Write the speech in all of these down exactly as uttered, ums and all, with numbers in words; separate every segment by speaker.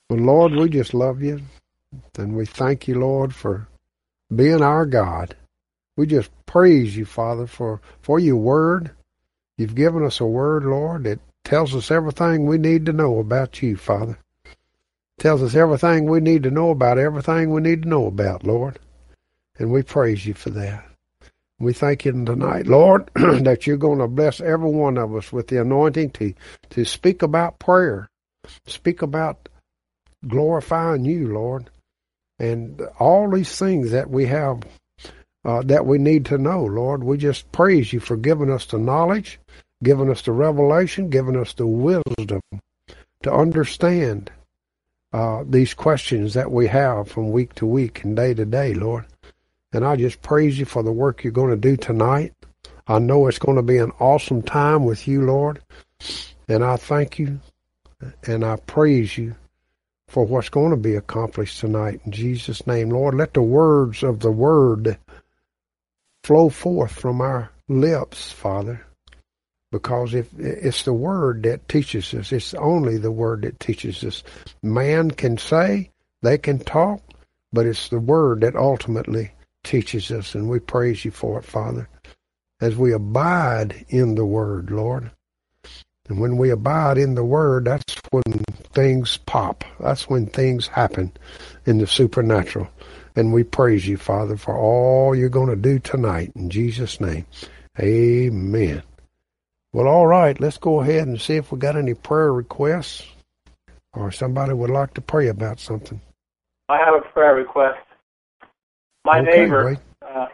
Speaker 1: Well, Lord, we just love you, and we thank you, Lord, for being our God. We just praise you, Father, for, for your word. You've given us a word, Lord, that tells us everything we need to know about you, Father. Tells us everything we need to know about everything we need to know about, Lord. And we praise you for that. We thank you tonight, Lord, that you're going to bless every one of us with the anointing to, to speak about prayer, speak about glorifying you, Lord, and all these things that we have uh, that we need to know, Lord. We just praise you for giving us the knowledge, giving us the revelation, giving us the wisdom to understand uh, these questions that we have from week to week and day to day, Lord. And I just praise you for the work you're going to do tonight. I know it's going to be an awesome time with you, Lord. And I thank you and I praise you for what's going to be accomplished tonight. In Jesus' name, Lord, let the words of the word flow forth from our lips, Father, because if it's the word that teaches us, it's only the word that teaches us. Man can say, they can talk, but it's the word that ultimately teaches us, and we praise you for it, Father, as we abide in the word, Lord. And when we abide in the word, that's when things pop. That's when things happen in the supernatural. And we praise you, Father, for all you're going to do tonight. In Jesus' name, amen. Well, all right, let's go ahead and see if we got any prayer requests or somebody would like to pray about something.
Speaker 2: I have a prayer request. My
Speaker 1: okay,
Speaker 2: neighbor, uh,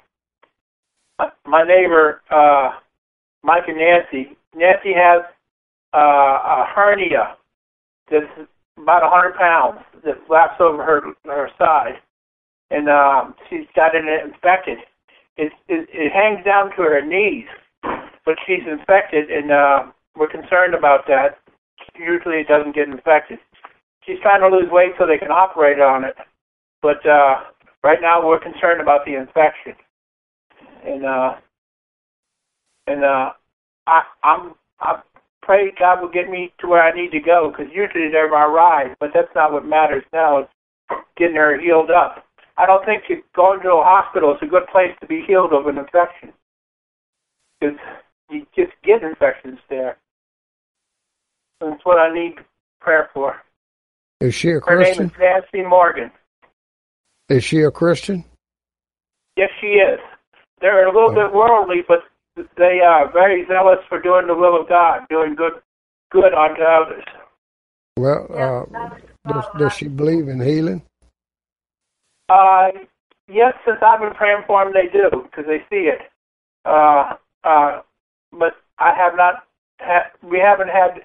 Speaker 2: my neighbor, uh, Mike and Nancy. Nancy has uh, a hernia that's about a hundred pounds that flaps over her her side, and um, she's got it infected. It, it it hangs down to her knees, but she's infected, and uh, we're concerned about that. Usually, it doesn't get infected. She's trying to lose weight so they can operate on it, but uh, right now we're concerned about the infection. And uh, and uh, I I'm I pray God will get me to where I need to go, because usually they're my ride, but that's not what matters now. It's getting her healed up. I don't think going to a hospital is a good place to be healed of an infection, because you just get infections there. And that's what I need prayer for.
Speaker 1: Is she a
Speaker 2: Her
Speaker 1: Christian?
Speaker 2: name is Nancy Morgan.
Speaker 1: Is she a Christian?
Speaker 2: Yes, she is. They're a little
Speaker 1: Oh.
Speaker 2: bit worldly, but they are very zealous for doing the will of God, doing good good unto others.
Speaker 1: Well, uh, does, does she believe in healing?
Speaker 2: Uh, yes, since I've been praying for them, they do, because they see it. Uh, uh, but I have not, ha- we haven't had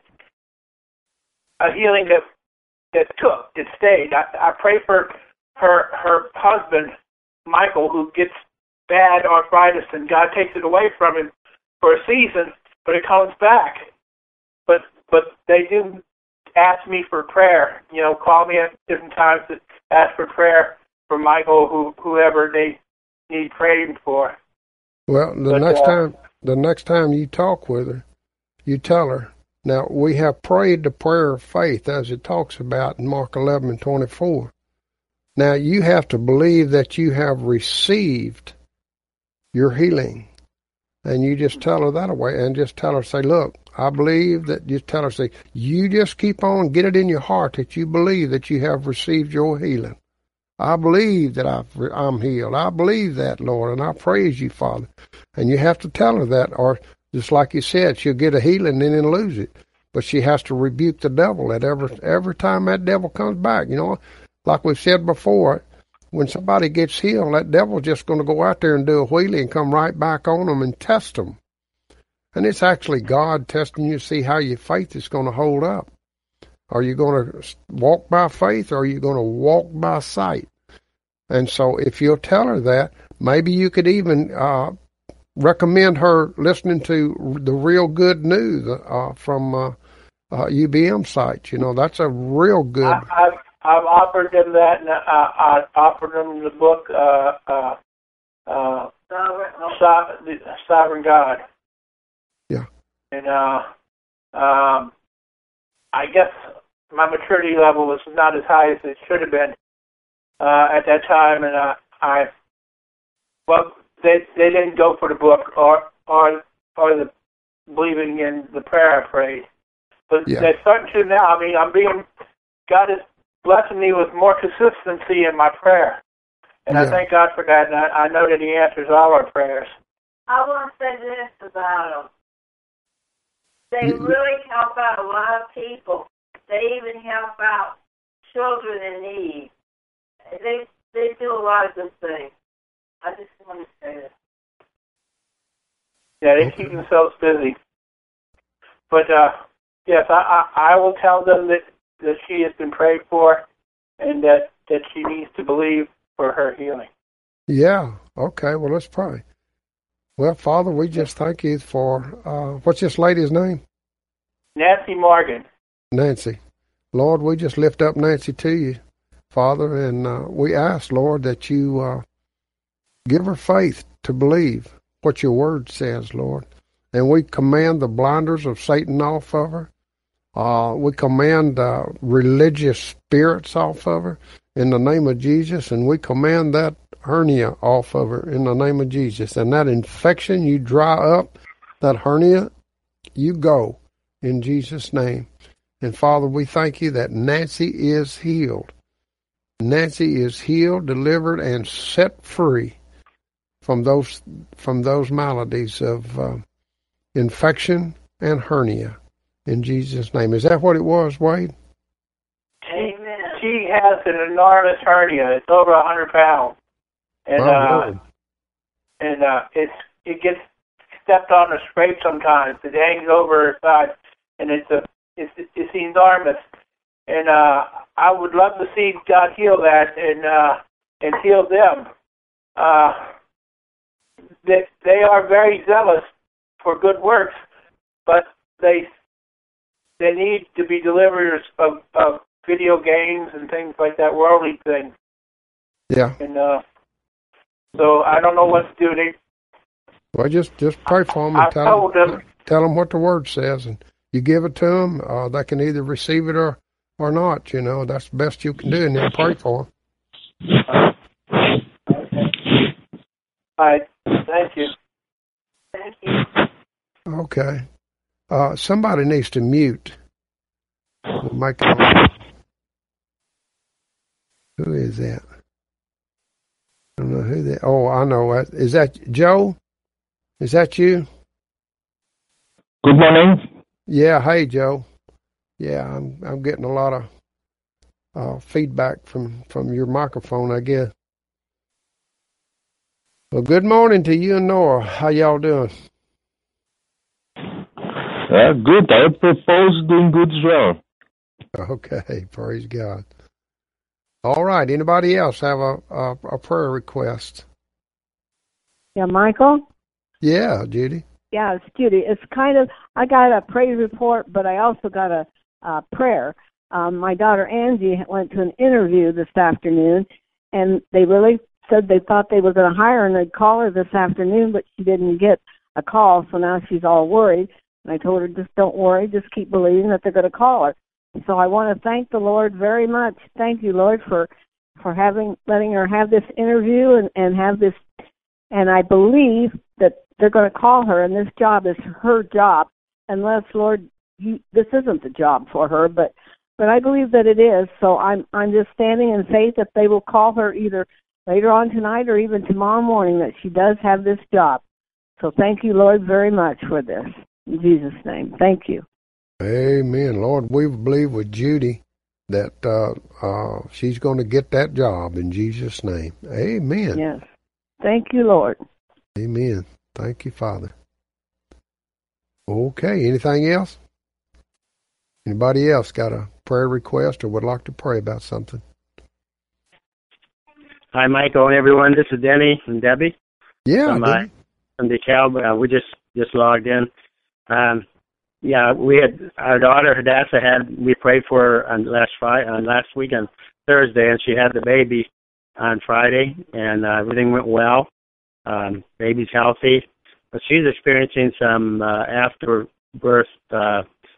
Speaker 2: a healing that that took, that stayed. I, I pray for her her husband, Michael, who gets bad arthritis, and God takes it away from him for a season, but it comes back. But but they do ask me for prayer. You know, call me at different times to ask for prayer for Michael, who whoever they need praying for.
Speaker 1: Well, the
Speaker 2: But,
Speaker 1: next
Speaker 2: uh,
Speaker 1: time, the next time you talk with her, you tell her. Now, we have prayed the prayer of faith, as it talks about in Mark eleven and twenty-four. Now, you have to believe that you have received your healing. And you just tell her that away, and just tell her, say, look, I believe that, just tell her, say, you just keep on, get it in your heart that you believe that you have received your healing. I believe that I've, I'm healed. I believe that, Lord, and I praise you, Father. And you have to tell her that, or just like you said, she'll get a healing and then lose it. But she has to rebuke the devil at every, every time that devil comes back. You know, like we've said before, when somebody gets healed, that devil's just going to go out there and do a wheelie and come right back on them and test them. And it's actually God testing you to see how your faith is going to hold up. Are you going to walk by faith, or are you going to walk by sight? And so if you'll tell her that, maybe you could even uh, recommend her listening to the Real Good News uh, from uh, uh, U B M site. You know, that's a real good.
Speaker 2: I, I've I've offered them that, and I, I offered them the book, uh, uh, uh, so, the Sovereign God.
Speaker 1: Yeah.
Speaker 2: And uh, um, I guess my maturity level was not as high as it should have been uh, at that time, and uh, I, well, they they didn't go for the book or or or the believing in the prayer I prayed, but
Speaker 1: Yeah.
Speaker 2: they're starting to now. I mean, I'm being God is blessing me with more consistency in my prayer, and
Speaker 1: Yeah.
Speaker 2: I thank God for that. And I, I know that He answers all our prayers.
Speaker 3: I want to say this about them. They
Speaker 1: You-
Speaker 3: really help out a lot of people. They even help out children in need. They they do a lot of good things. I just want to say that.
Speaker 2: Yeah, they
Speaker 1: Okay.
Speaker 2: keep themselves busy. But uh, yes, I, I I will tell them that that she has been prayed for, and that that she needs to believe for her healing.
Speaker 1: Yeah. Okay. Well, let's pray. Well, Father, we just thank you for uh, what's this lady's name?
Speaker 2: Nancy Morgan.
Speaker 1: Nancy. Lord, we just lift up Nancy to you, Father, and uh, we ask, Lord, that you uh, give her faith to believe what your word says, Lord. And we command the blinders of Satan off of her. Uh, we command uh, religious spirits off of her in the name of Jesus, and we command that hernia off of her in the name of Jesus. And that infection, you dry up, that hernia, you go in Jesus' name. And Father, we thank you that Nancy is healed. Nancy is healed, delivered, and set free from those from those maladies of uh, infection and hernia. In Jesus' name. Is that what it was, Wade?
Speaker 3: Amen.
Speaker 2: She has an enormous hernia. It's over a hundred pounds, and
Speaker 1: My
Speaker 2: uh,
Speaker 1: Lord.
Speaker 2: and uh, it's it gets stepped on or scraped sometimes. It hangs over her side, and it's a it's it's enormous. And uh, I would love to see God heal that and uh, and heal them. Uh, they they are very zealous for good works, but they they need to be deliverers of, of video games and things like that, worldly things.
Speaker 1: Yeah.
Speaker 2: And uh, so I don't know what to do. They,
Speaker 1: Well, just just pray for them
Speaker 2: I
Speaker 1: and tell
Speaker 2: told
Speaker 1: them,
Speaker 2: them,
Speaker 1: tell them what the word says, and you give it to them. Uh, they can either receive it or or not. You know, that's the best you can do, and then pray for them.
Speaker 2: all right, thank you.
Speaker 3: Thank you.
Speaker 1: Okay. Uh, somebody needs to mute. We'll make it. Who is that? I don't know who that. Oh, I know. Is that Joe? Is that you?
Speaker 4: Good morning.
Speaker 1: Yeah. Hey, Joe. Yeah, I'm. I'm getting a lot of uh, feedback from from your microphone, I guess. Well, good morning to you and Nora. How y'all doing?
Speaker 4: Uh, good. I propose doing good as well.
Speaker 1: Okay, praise God. All right. Anybody else have a a, a prayer request?
Speaker 5: Yeah, Michael?
Speaker 1: Yeah, Judy.
Speaker 5: Yeah, it's Judy. It's kind of, I got a praise report, but I also got a, a prayer. Um, my daughter Angie went to an interview this afternoon, and they really said they thought they were going to hire her, and they'd call her this afternoon, but she didn't get a call, so now she's all worried. And I told her, just don't worry, just keep believing that they're going to call her. So I want to thank the Lord very much. Thank you, Lord, for for having letting her have this interview and, and have this. And I believe that they're going to call her, and this job is her job, unless, Lord, you, this isn't the job for her. But but I believe that it is. So I'm I'm just standing in faith that they will call her either later on tonight or even tomorrow morning, that she does have this job. So thank you, Lord, very much for this. In Jesus' name, thank you.
Speaker 1: Amen. Lord, we believe with Judy that uh, uh, she's going to get that job in Jesus' name. Amen.
Speaker 5: Yes. Thank you, Lord.
Speaker 1: Amen. Thank you, Father. Okay. Anything else? Anybody else got a prayer request or would like to pray about something?
Speaker 6: Hi, Michael and everyone. This is Denny and Debbie
Speaker 1: Yeah,
Speaker 6: from,
Speaker 1: I
Speaker 6: uh,
Speaker 1: did.
Speaker 6: from DeKalb. Uh, we just, just logged in. Um, yeah, we had our daughter Hadassah had we prayed for her on last Friday, on last week on Thursday, and she had the baby on Friday, and uh, everything went well. Um, baby's healthy, but she's experiencing some uh, after birth uh,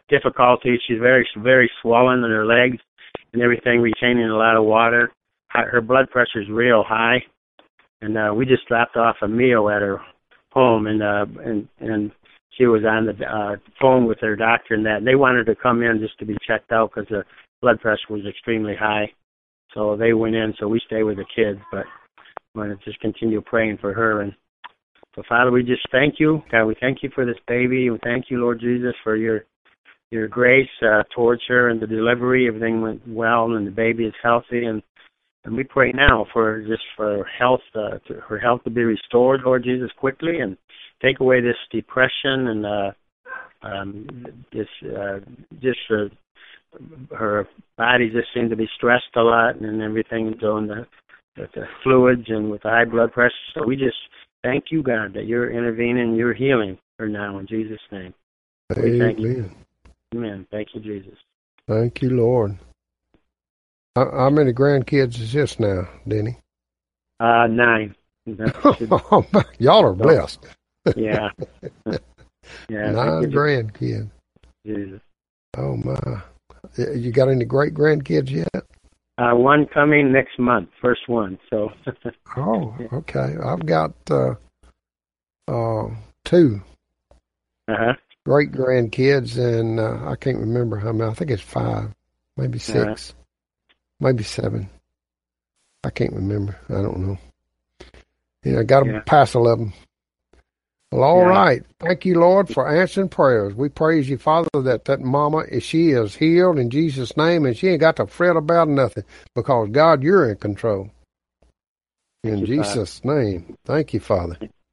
Speaker 6: difficulties. She's very, very swollen in her legs and everything, retaining a lot of water. Her blood pressure is real high, and uh, we just dropped off a meal at her home, and uh, and and she was on the uh, phone with her doctor and that. And they wanted her to come in just to be checked out because the blood pressure was extremely high. So they went in, so we stay with the kids, but I want to just continue praying for her. And so, Father, we just thank you. God, we thank you for this baby. We thank you, Lord Jesus, for your your grace uh, towards her and the delivery. Everything went well, and the baby is healthy. And, and we pray now for just for health, uh, to, her health to be restored, Lord Jesus, quickly, and take away this depression and uh, um, this uh, just uh, her body just seemed to be stressed a lot and everything, doing the, the, the fluids and with the high blood pressure. So we just thank you, God, that you're intervening, you're healing her now in Jesus' name.
Speaker 1: Amen.
Speaker 6: We thank you. Amen. Thank you, Jesus.
Speaker 1: Thank you, Lord. How, how many grandkids is this now, Denny?
Speaker 6: Uh, nine.
Speaker 1: Oh, y'all are blessed.
Speaker 6: Yeah. Yeah.
Speaker 1: Nine grandkids.
Speaker 6: Jesus.
Speaker 1: Oh, my. You got any great-grandkids yet?
Speaker 6: Uh, one coming next month, first one. So.
Speaker 1: Oh, okay. I've got uh, uh, two
Speaker 6: uh-huh.
Speaker 1: great-grandkids, and uh, I can't remember how many. I think it's five, maybe six, uh-huh. maybe seven. I can't remember. I don't know. You know, I got to yeah. pass eleven. Well, all yeah. right. Thank you, Lord, for answering prayers. We praise you, Father, that that mama, she is healed in Jesus' name, and she ain't got to fret about nothing because, God, you're in control. In Jesus' name. Thank you, Father.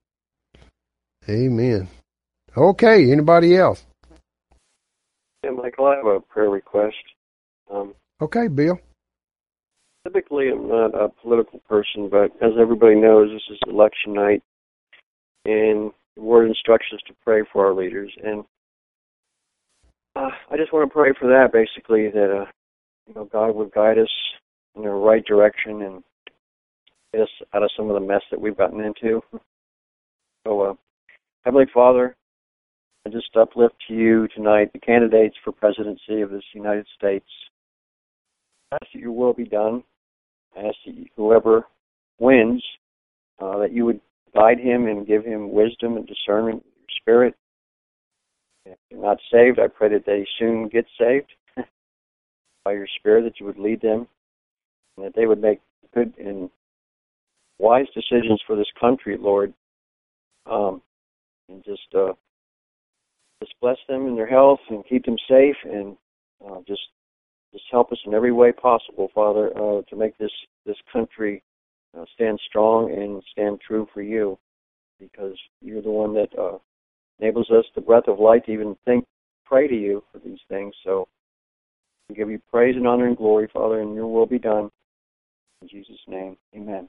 Speaker 1: Amen. Okay, anybody else?
Speaker 7: Yeah, Michael, I have a prayer request. Um,
Speaker 1: okay, Bill.
Speaker 7: Typically, I'm not a political person, but as everybody knows, this is election night, and the Word instructs us to pray for our leaders. And uh, I just want to pray for that, basically, that uh, you know, God would guide us in the right direction and get us out of some of the mess that we've gotten into. So, uh, Heavenly Father, I just uplift to you tonight the candidates for presidency of this United States. I ask that your will be done. I ask that whoever wins, uh, that you would guide him and give him wisdom and discernment in your spirit. If they're not saved, I pray that they soon get saved by your spirit, that you would lead them, and that they would make good and wise decisions for this country, Lord, um, and just uh, just bless them in their health and keep them safe, and uh, just just help us in every way possible, Father, uh, to make this this country uh, stand strong and stand true for you, because you're the one that uh, enables us the breath of life to even think, pray to you for these things. So we give you praise and honor and glory, Father, and your will be done. In Jesus' name, amen.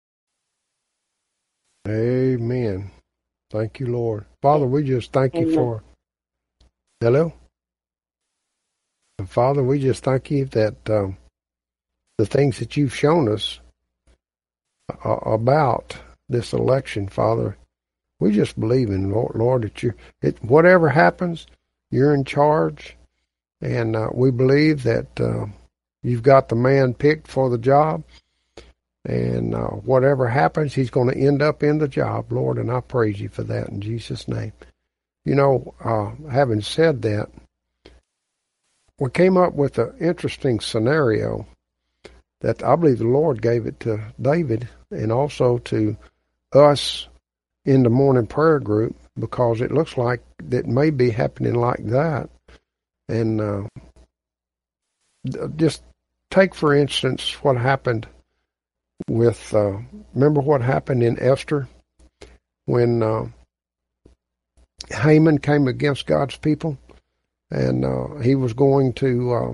Speaker 1: Amen. Thank you, Lord. Father, we just thank you for... Hello? Father, we just thank you that um, the things that you've shown us uh, about this election, Father, we just believe in, Lord, Lord that you, it, whatever happens, you're in charge, and uh, we believe that uh, you've got the man picked for the job, and uh, whatever happens, he's going to end up in the job, Lord, and I praise you for that in Jesus' name. You know, uh, having said that, we came up with an interesting scenario that I believe the Lord gave it to David and also to us in the morning prayer group, because it looks like it may be happening like that. And uh, just take, for instance, what happened with, uh, remember what happened in Esther when uh, Haman came against God's people? And uh, he was going to uh,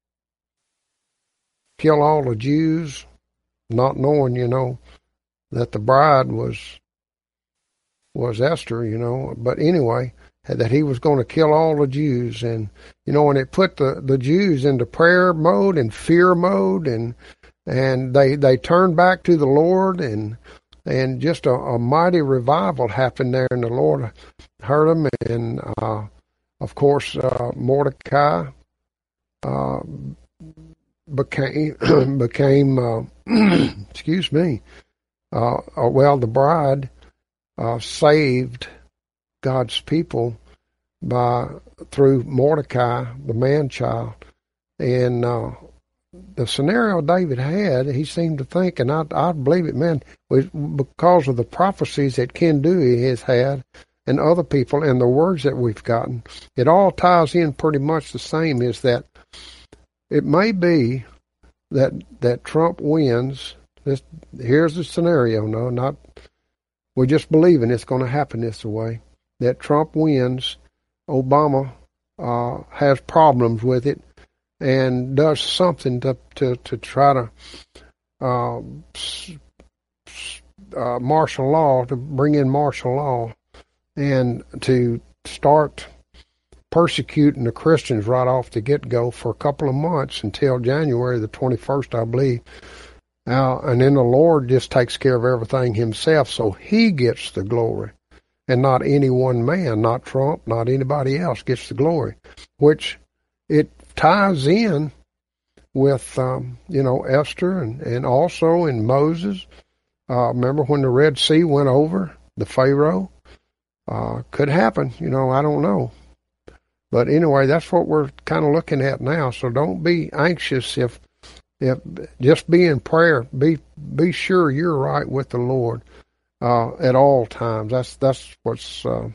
Speaker 1: kill all the Jews, not knowing, you know, that the bride was was Esther, you know. But anyway, that he was going to kill all the Jews. And, you know, and it put the, the Jews into prayer mode and fear mode. And and they, they turned back to the Lord. And, and just a, a mighty revival happened there. And the Lord heard them. And... Uh, of course, uh, Mordecai uh, became became uh, excuse me. Uh, uh, well, the bride uh, saved God's people by through Mordecai, the man-child, and uh, the scenario David had, he seemed to think, and I, I believe it, man, was because of the prophecies that Ken Dewey has had and other people and the words that we've gotten, it all ties in pretty much the same, is that it may be that that Trump wins. This, here's the scenario, no, not, we're just believing it's going to happen this way, that Trump wins, Obama uh, has problems with it, and does something to to, to try to uh, uh, martial law, to bring in martial law, and to start persecuting the Christians right off the get-go for a couple of months until January the twenty-first, I believe. Uh, and then the Lord just takes care of everything himself, so he gets the glory, and not any one man, not Trump, not anybody else gets the glory, which it ties in with, um, you know, Esther and, and also in Moses. Uh, remember when the Red Sea went over, the Pharaoh? Uh, could happen, you know, I don't know. But anyway, that's what we're kind of looking at now, so don't be anxious if, if just be in prayer. Be be sure you're right with the Lord uh, at all times. That's, that's what's uh,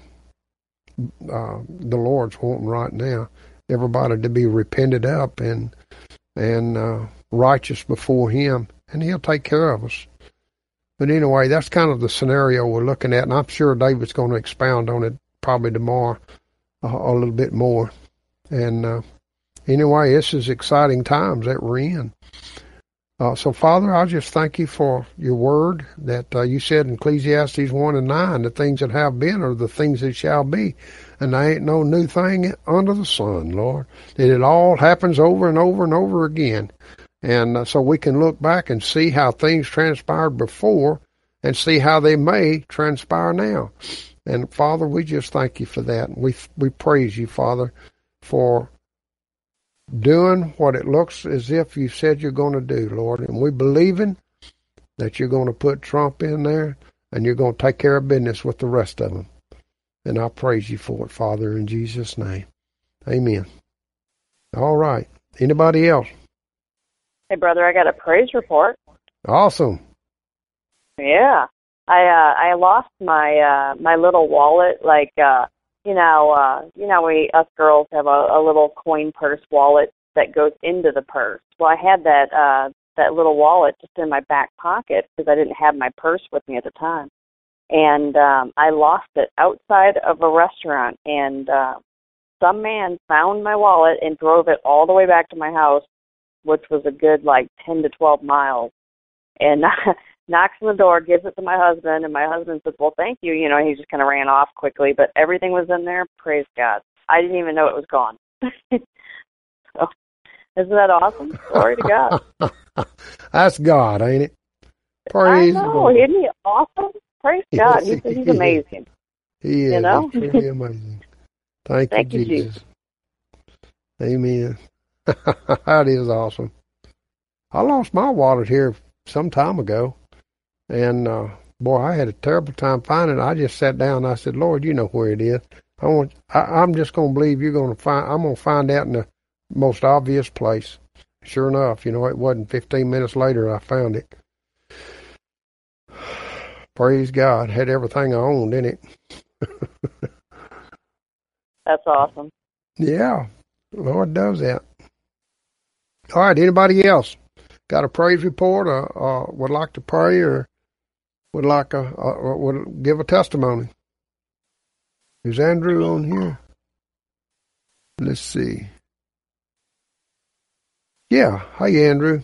Speaker 1: uh, the Lord's wanting right now. Everybody to be repented up and and uh, righteous before him, and he'll take care of us. But anyway, that's kind of the scenario we're looking at, and I'm sure David's going to expound on it probably tomorrow uh, a little bit more. And uh, anyway, this is exciting times that we're in. Uh, so, Father, I just thank you for your word that uh, you said in Ecclesiastes one and nine, the things that have been are the things that shall be. And there ain't no new thing under the sun, Lord. That it all happens over and over and over again. And uh, so we can look back and see how things transpired before and see how they may transpire now. And, Father, we just thank you for that. We, we praise you, Father, for doing what it looks as if you said you're going to do, Lord. And we believing that you're going to put Trump in there and you're going to take care of business with the rest of them. And I praise you for it, Father, in Jesus' name. Amen. All right. Anybody else?
Speaker 8: Hey, brother, I got a praise report.
Speaker 1: Awesome.
Speaker 8: Yeah. I uh, I lost my uh, my little wallet, like, uh, you know, uh, you know, we, us girls have a, a little coin purse wallet that goes into the purse. Well, I had that, uh, that little wallet just in my back pocket because I didn't have my purse with me at the time. And um, I lost it outside of a restaurant, and uh, some man found my wallet and drove it all the way back to my house, which was a good, like, ten to twelve miles, and knocks on the door, gives it to my husband, and my husband says, well, thank you. You know, he just kind of ran off quickly, but everything was in there. Praise God. I didn't even know it was gone. So, isn't that awesome? Glory to God.
Speaker 1: That's God, ain't it? Praise
Speaker 8: I know.
Speaker 1: God.
Speaker 8: Isn't he awesome? Praise God. He's, he's amazing.
Speaker 1: He is.
Speaker 8: You know?
Speaker 1: He's truly amazing. Thank,
Speaker 8: Thank
Speaker 1: you,
Speaker 8: you,
Speaker 1: Jesus. Jesus. Amen. That is awesome. I lost my wallet here some time ago, and uh, boy, I had a terrible time finding it. I just sat down and I said, Lord, you know where it is. I want. I, I'm just going to believe you're going to find. I'm going to find out in the most obvious place. Sure enough, you know, it wasn't fifteen minutes later I found it. Praise God. Had everything I owned in it.
Speaker 8: That's awesome.
Speaker 1: Yeah, the Lord does that. All right, anybody else got a praise report or uh, would like to pray or would like a, uh, would give a testimony? Is Andrew on here? Let's see. Yeah. Hey, Andrew.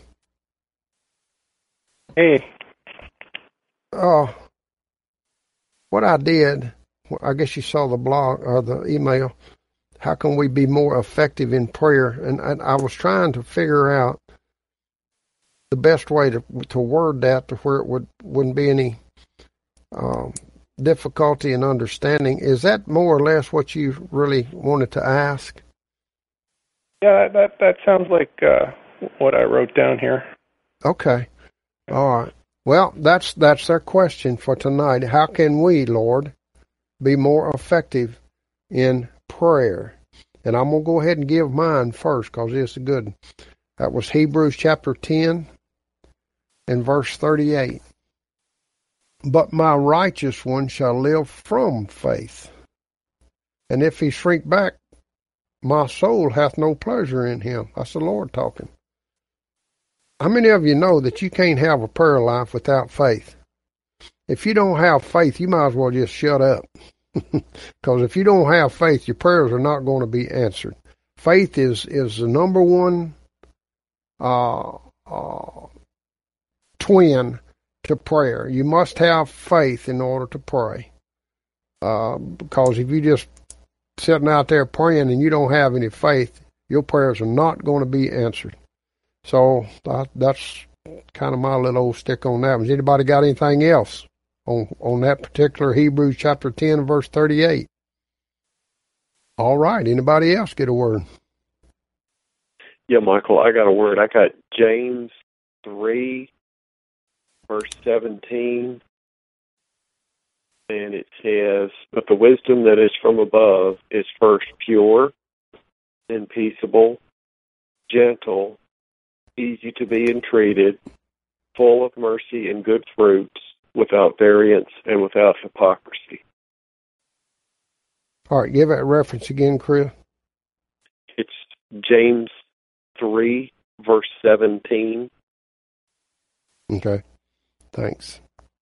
Speaker 6: Hey.
Speaker 1: Uh, what I did, I guess you saw the blog or the email, how can we be more effective in prayer? And, and I was trying to figure out the best way to to word that to where it would, wouldn't be any um, difficulty in understanding. Is that more or less what you really wanted to ask?
Speaker 9: Yeah, that that sounds like uh, what I wrote down here.
Speaker 1: Okay. All right. Well, that's that's their question for tonight. How can we, Lord, be more effective in prayer? And I'm going to go ahead and give mine first because it's a good one. That was Hebrews chapter ten and verse thirty-eight. But my righteous one shall live from faith. And if he shrink back, my soul hath no pleasure in him. That's the Lord talking. How many of you know that you can't have a prayer life without faith? If you don't have faith, you might as well just shut up. Because if you don't have faith, your prayers are not going to be answered. Faith is, is the number one uh, uh, twin to prayer. You must have faith in order to pray. Uh, because if you just sitting out there praying and you don't have any faith, your prayers are not going to be answered. So that, that's kind of my little old stick on that. Has anybody got anything else on, on that particular Hebrews chapter ten, verse thirty-eight? All right. Anybody else get a word?
Speaker 7: Yeah, Michael, I got a word. I got James three, verse seventeen. And it says, but the wisdom that is from above is first pure and peaceable, gentle, easy to be entreated, full of mercy and good fruits, without variance and without hypocrisy.
Speaker 1: All right, give that reference again, Chris.
Speaker 7: It's James three, verse seventeen.
Speaker 1: Okay, thanks.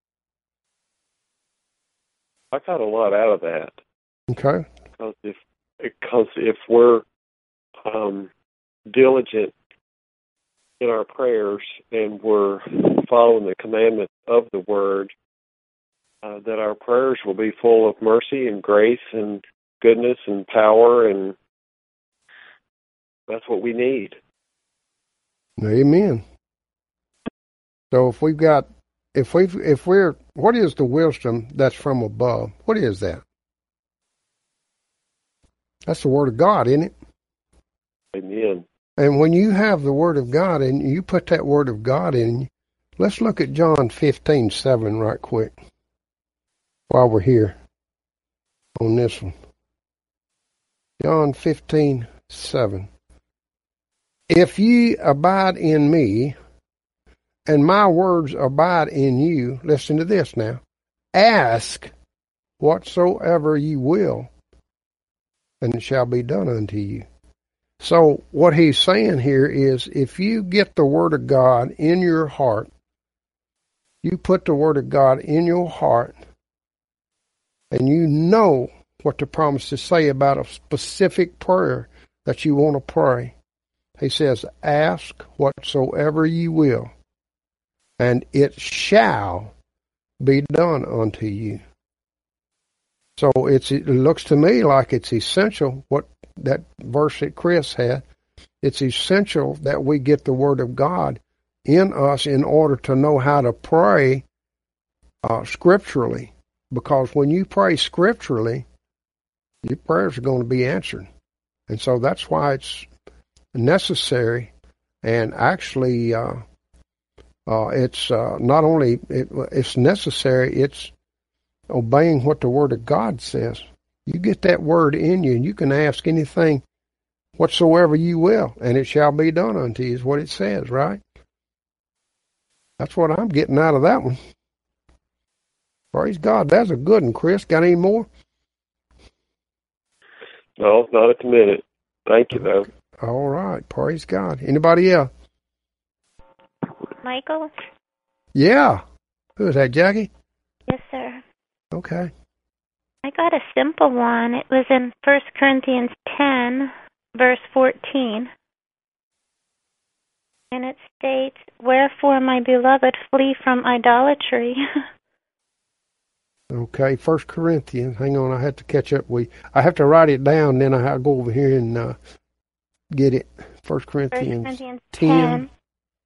Speaker 7: I got a lot out of that.
Speaker 1: Okay.
Speaker 7: Because if, because if we're um, diligent in our prayers and we're following the commandments of the Word, uh, that our prayers will be full of mercy and grace and goodness and power, and that's what we need.
Speaker 1: Amen. So if we've got, if we if we're, what is the wisdom that's from above? What is that? That's the Word of God, isn't it?
Speaker 7: Amen.
Speaker 1: And when you have the Word of God and you put that Word of God in, let's look at John fifteen seven right quick while we're here on this one. John fifteen seven. If ye abide in me, and my words abide in you, listen to this now, ask whatsoever ye will, and it shall be done unto you. So what he's saying here is, if you get the Word of God in your heart, you put the Word of God in your heart, and you know what the promises say about a specific prayer that you want to pray. He says, ask whatsoever ye will, and it shall be done unto you. So it's, it looks to me like it's essential, what that verse that Chris had, it's essential that we get the Word of God in us in order to know how to pray uh, scripturally. Because when you pray scripturally, your prayers are going to be answered. And so that's why it's necessary, and actually uh, uh, it's uh, not only it, it's necessary, it's obeying what the Word of God says. You get that Word in you, and you can ask anything whatsoever you will, and it shall be done unto you, is what it says, right? That's what I'm getting out of that one. Praise God. That's a good one, Chris. Got any more?
Speaker 7: No, not at the minute. Thank you, though.
Speaker 1: All right. Praise God. Anybody else?
Speaker 10: Michael?
Speaker 1: Yeah. Who is that, Jackie?
Speaker 10: Yes, sir.
Speaker 1: Okay.
Speaker 10: I got a simple one. It was in First Corinthians ten, verse fourteen. And it states, wherefore, my beloved, flee from idolatry.
Speaker 1: Okay, First Corinthians. Hang on, I have to catch up. We, I have to write it down, then I have to go over here and uh, get it. First Corinthians,
Speaker 10: First Corinthians
Speaker 1: ten.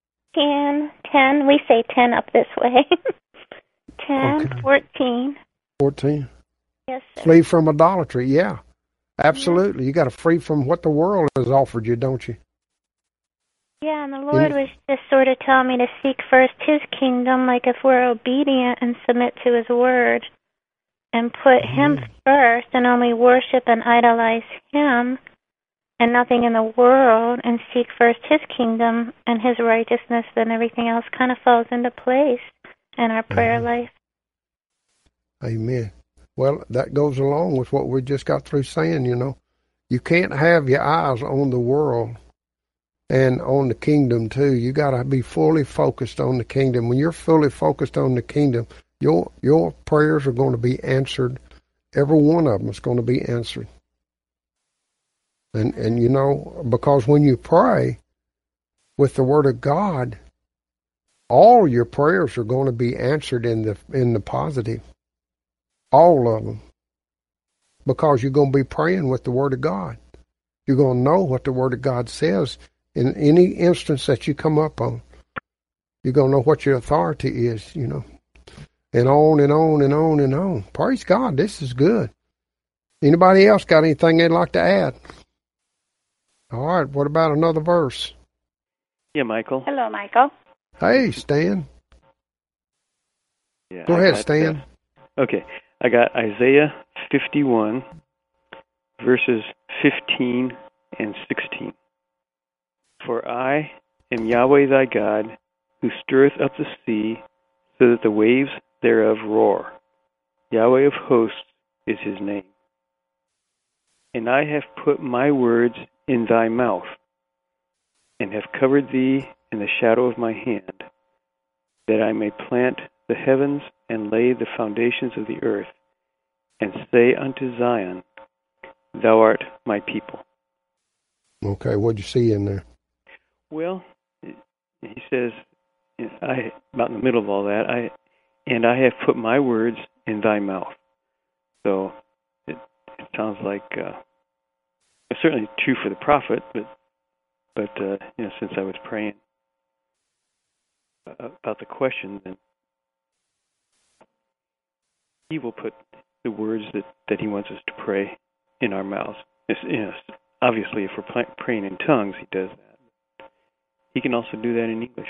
Speaker 10: ten. ten. We say ten up this way. ten,
Speaker 1: Okay.
Speaker 10: fourteen.
Speaker 1: fourteen.
Speaker 10: Yes, sir.
Speaker 1: Flee from idolatry. Yeah, absolutely. You got to flee from what the world has offered you, don't you?
Speaker 10: Yeah, and the Lord was just sort of telling me to seek first His kingdom, like if we're obedient and submit to His word and put Him first and only worship and idolize Him and nothing in the world and seek first His kingdom and His righteousness, then everything else kind of falls into place in our prayer
Speaker 1: Amen.
Speaker 10: life.
Speaker 1: Amen. Well, that goes along with what we just got through saying, you know. You can't have your eyes on the world and on the kingdom too. You got to be fully focused on the kingdom. When you're fully focused on the kingdom, your your prayers are going to be answered. Every one of them is going to be answered. And and you know, because when you pray with the Word of God, all your prayers are going to be answered in the in the positive. All of them. Because you're going to be praying with the Word of God. You're going to know what the Word of God says in any instance that you come up on. You're going to know what your authority is, you know. And on and on and on and on. Praise God, this is good. Anybody else got anything they'd like to add? All right, what about another verse?
Speaker 11: Yeah, Michael.
Speaker 12: Hello, Michael.
Speaker 1: Hey, Stan.
Speaker 11: Yeah,
Speaker 1: Go
Speaker 11: I
Speaker 1: ahead,
Speaker 11: got,
Speaker 1: Stan.
Speaker 11: Uh, okay, I got Isaiah fifty-one, verses fifteen and sixteen. For I am Yahweh thy God, who stirreth up the sea, so that the waves thereof roar. Yahweh of hosts is his name. And I have put my words in thy mouth, and have covered thee in the shadow of my hand, that I may plant the heavens and lay the foundations of the earth, and say unto Zion, Thou art my people.
Speaker 1: Okay, what'd you see in there?
Speaker 11: Well, he says, I about in the middle of all that, I and I have put my words in thy mouth. So it, it sounds like uh, it's certainly true for the prophet, but but uh, you know, since I was praying about the question, then he will put the words that, that he wants us to pray in our mouths. It's, you know, obviously, if we're praying in tongues, he does that. He can also do that in English.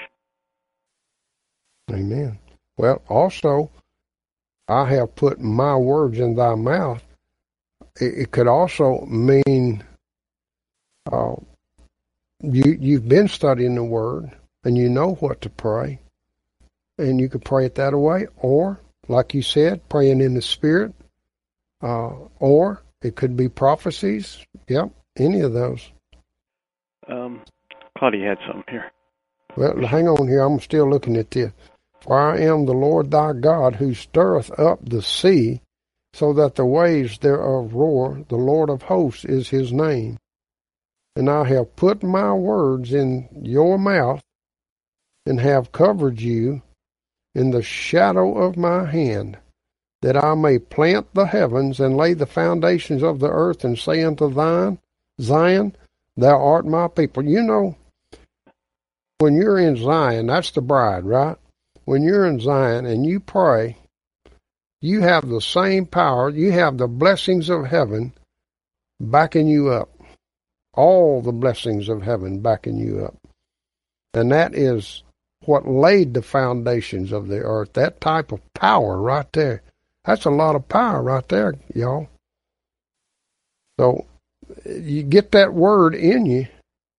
Speaker 1: Amen. Well, also, I have put my words in thy mouth. It, it could also mean uh, you, you've been studying the Word, and you know what to pray, and you could pray it that way, or, like you said, praying in the Spirit, uh, or it could be prophecies. Yep, any of those.
Speaker 11: Um, Claudia had something here.
Speaker 1: Well, hang on here. I'm still looking at this. For I am the Lord thy God, who stirreth up the sea, so that the waves thereof roar. The Lord of hosts is his name. And I have put my words in your mouth, and have covered you in the shadow of my hand, that I may plant the heavens, and lay the foundations of the earth, and say unto thine, Zion, thou art my people. You know, when you're in Zion, that's the bride, right? When you're in Zion and you pray, you have the same power, you have the blessings of heaven backing you up. All the blessings of heaven backing you up. And that is what laid the foundations of the earth. That type of power right there. That's a lot of power right there, y'all. So you get that word in you,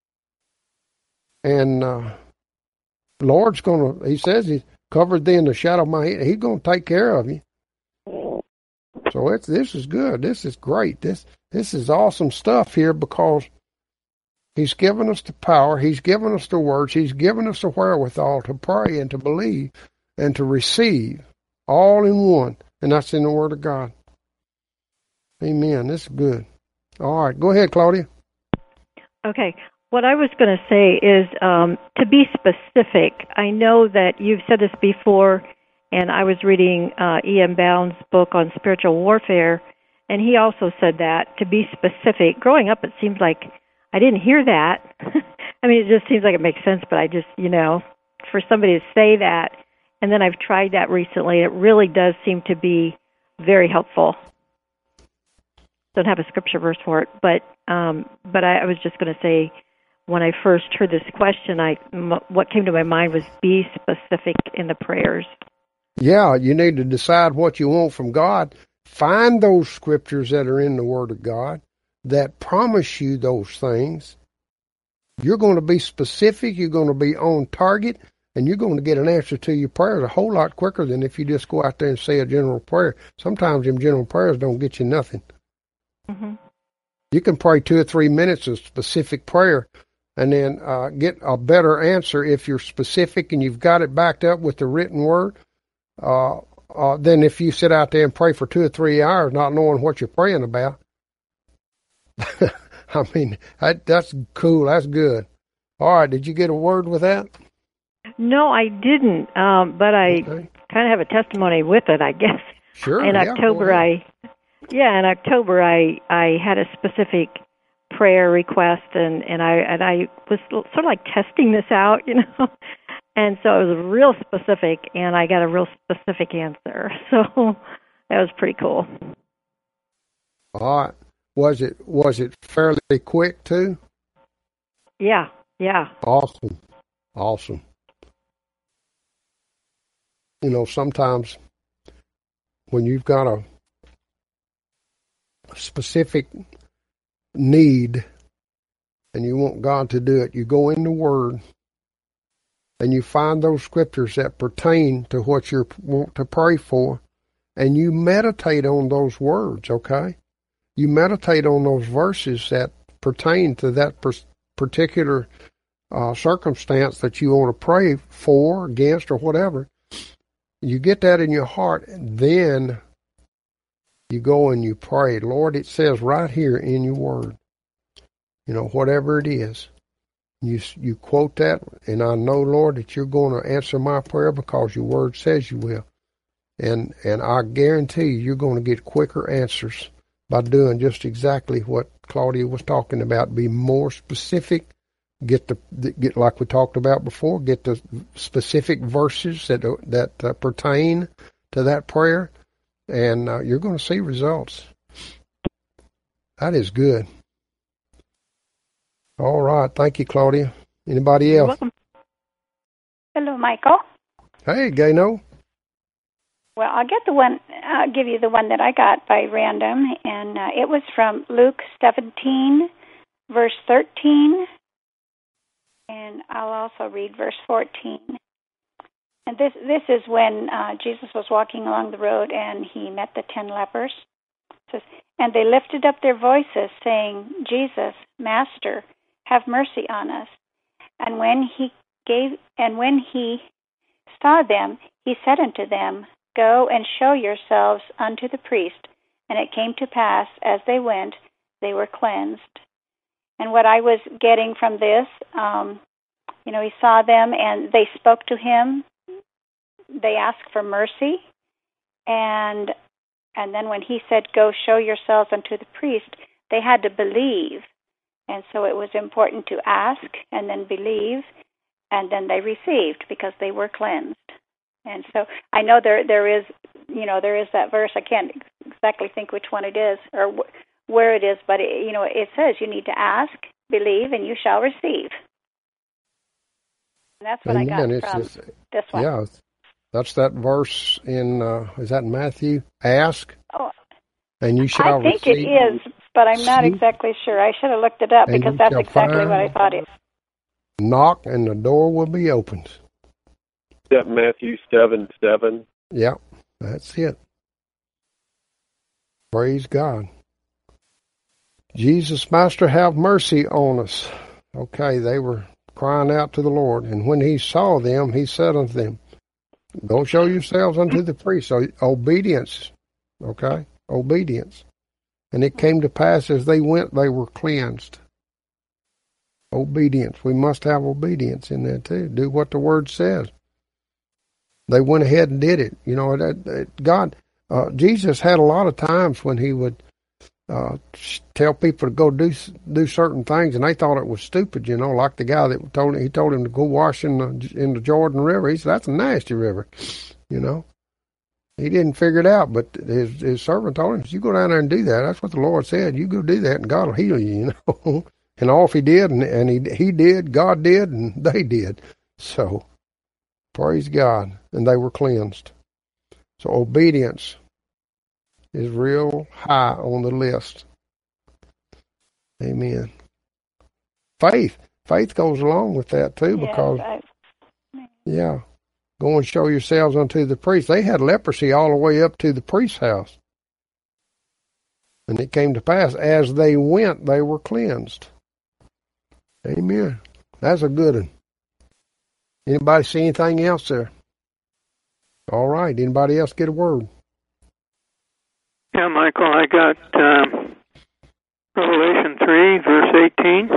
Speaker 1: and uh, Lord's going to, he says he covered thee in the shadow of my head. He's going to take care of you. So it's, this is good. This is great. This this is awesome stuff here, because he's given us the power. He's given us the words. He's given us the wherewithal to pray and to believe and to receive all in one. And that's in the Word of God. Amen. This is good. All right. Go ahead, Claudia.
Speaker 13: Okay. What I was going to say is um, to be specific. I know that you've said this before, and I was reading uh, E M Bound's book on spiritual warfare, and he also said that, to be specific. Growing up, it seems like I didn't hear that. I mean, it just seems like it makes sense, but I just, you know, for somebody to say that, and then I've tried that recently, it really does seem to be very helpful. Don't have a scripture verse for it, but um, but I, I was just going to say, when I first heard this question, I m- what came to my mind was be specific in the prayers.
Speaker 1: Yeah, you need to decide what you want from God. Find those scriptures that are in the Word of God that promise you those things. You're going to be specific, you're going to be on target, and you're going to get an answer to your prayers a whole lot quicker than if you just go out there and say a general prayer. Sometimes them general prayers don't get you nothing.
Speaker 13: Mm-hmm.
Speaker 1: You can pray two or three minutes of specific prayer and then uh, get a better answer if you're specific and you've got it backed up with the written word uh, uh, than if you sit out there and pray for two or three hours not knowing what you're praying about. I mean, that, that's cool. That's good. All right, did you get a word with that?
Speaker 13: No, I didn't, um, but I
Speaker 1: Okay.
Speaker 13: kind of have a testimony with it, I guess.
Speaker 1: Sure.
Speaker 13: In
Speaker 1: yeah,
Speaker 13: October,
Speaker 1: go ahead.
Speaker 13: I, yeah, in October, I, I had a specific prayer request, and, and I and I was sort of like testing this out, you know, and so it was real specific, and I got a real specific answer. So that was pretty cool.
Speaker 1: All right. Was it was it fairly quick too?
Speaker 13: Yeah, yeah.
Speaker 1: Awesome. Awesome. You know, sometimes when you've got a specific need and you want God to do it, you go in the Word and you find those scriptures that pertain to what you want to pray for, and you meditate on those words, okay? You meditate on those verses that pertain to that per- particular uh, circumstance that you want to pray for, against, or whatever. You get that in your heart, and then you go and you pray. Lord, it says right here in your word, you know, whatever it is, you you quote that, and I know, Lord, that you're going to answer my prayer because your word says you will. And and I guarantee you, you're going to get quicker answers by doing just exactly what Claudia was talking about. Be more specific. Get the get like we talked about before. Get the specific verses that that uh, pertain to that prayer, and uh, you're going to see results. That is good. All right, thank you, Claudia. Anybody else?
Speaker 12: You're welcome. Hello, Michael.
Speaker 1: Hey, Gano.
Speaker 12: Well, I'll get the one. I'll give you the one that I got by random, and uh, it was from Luke seventeen, verse thirteen, and I'll also read verse fourteen. And this this is when uh, Jesus was walking along the road, and he met the ten lepers. It says, and they lifted up their voices, saying, "Jesus, Master, have mercy on us." And when he gave, and when he saw them, he said unto them, "Go and show yourselves unto the priest." And it came to pass, as they went, they were cleansed. And what I was getting from this, um, you know, he saw them and they spoke to him. They asked for mercy. And and then when he said, "Go show yourselves unto the priest," they had to believe. And so it was important to ask and then believe, and then they received because they were cleansed. And so I know there there is, you know, there is that verse. I can't exactly think which one it is or wh- where it is, but, it, you know, it says you need to ask, believe, and you shall receive. And that's what
Speaker 1: Amen.
Speaker 12: I got
Speaker 1: It's
Speaker 12: from
Speaker 1: just,
Speaker 12: this one.
Speaker 1: Yeah, that's that verse in, uh, is that Matthew? Ask,
Speaker 12: oh,
Speaker 1: and you shall
Speaker 12: I think
Speaker 1: receive.
Speaker 12: it is, but I'm not
Speaker 1: Seek,
Speaker 12: exactly sure. I should have looked it up
Speaker 1: and
Speaker 12: because
Speaker 1: you
Speaker 12: that's
Speaker 1: shall
Speaker 12: exactly
Speaker 1: find.
Speaker 12: what I thought it was.
Speaker 1: Knock, and the door will be opened.
Speaker 7: Is that Matthew seven seven?
Speaker 1: Yeah, that's it. Praise God. Jesus, Master, have mercy on us. Okay, they were crying out to the Lord, and when he saw them, he said unto them, "Go show yourselves unto the priest." So obedience, okay, obedience. And it came to pass as they went, they were cleansed. Obedience. We must have obedience in there too. Do what the word says. They went ahead and did it. You know, that, that God, uh, Jesus had a lot of times when he would uh, tell people to go do do certain things, and they thought it was stupid. You know, like the guy that told he told him to go wash in the in the Jordan River. He said, "That's a nasty river," you know. He didn't figure it out, but his his servant told him, you go down there and do that. That's what the Lord said. You go do that, and God will heal you, you know. And off he did, and, and he he did, God did, and they did. So, praise God. And they were cleansed. So obedience is real high on the list. Amen. Faith. Faith goes along with that, too, because,
Speaker 12: yes,
Speaker 1: yeah, go and show yourselves unto the priest. They had leprosy all the way up to the priest's house. And it came to pass, as they went, they were cleansed. Amen. That's a good one. Anybody see anything else there? All right. Anybody else get a word?
Speaker 14: Yeah, Michael, I got um, Revelation three, verse eighteen.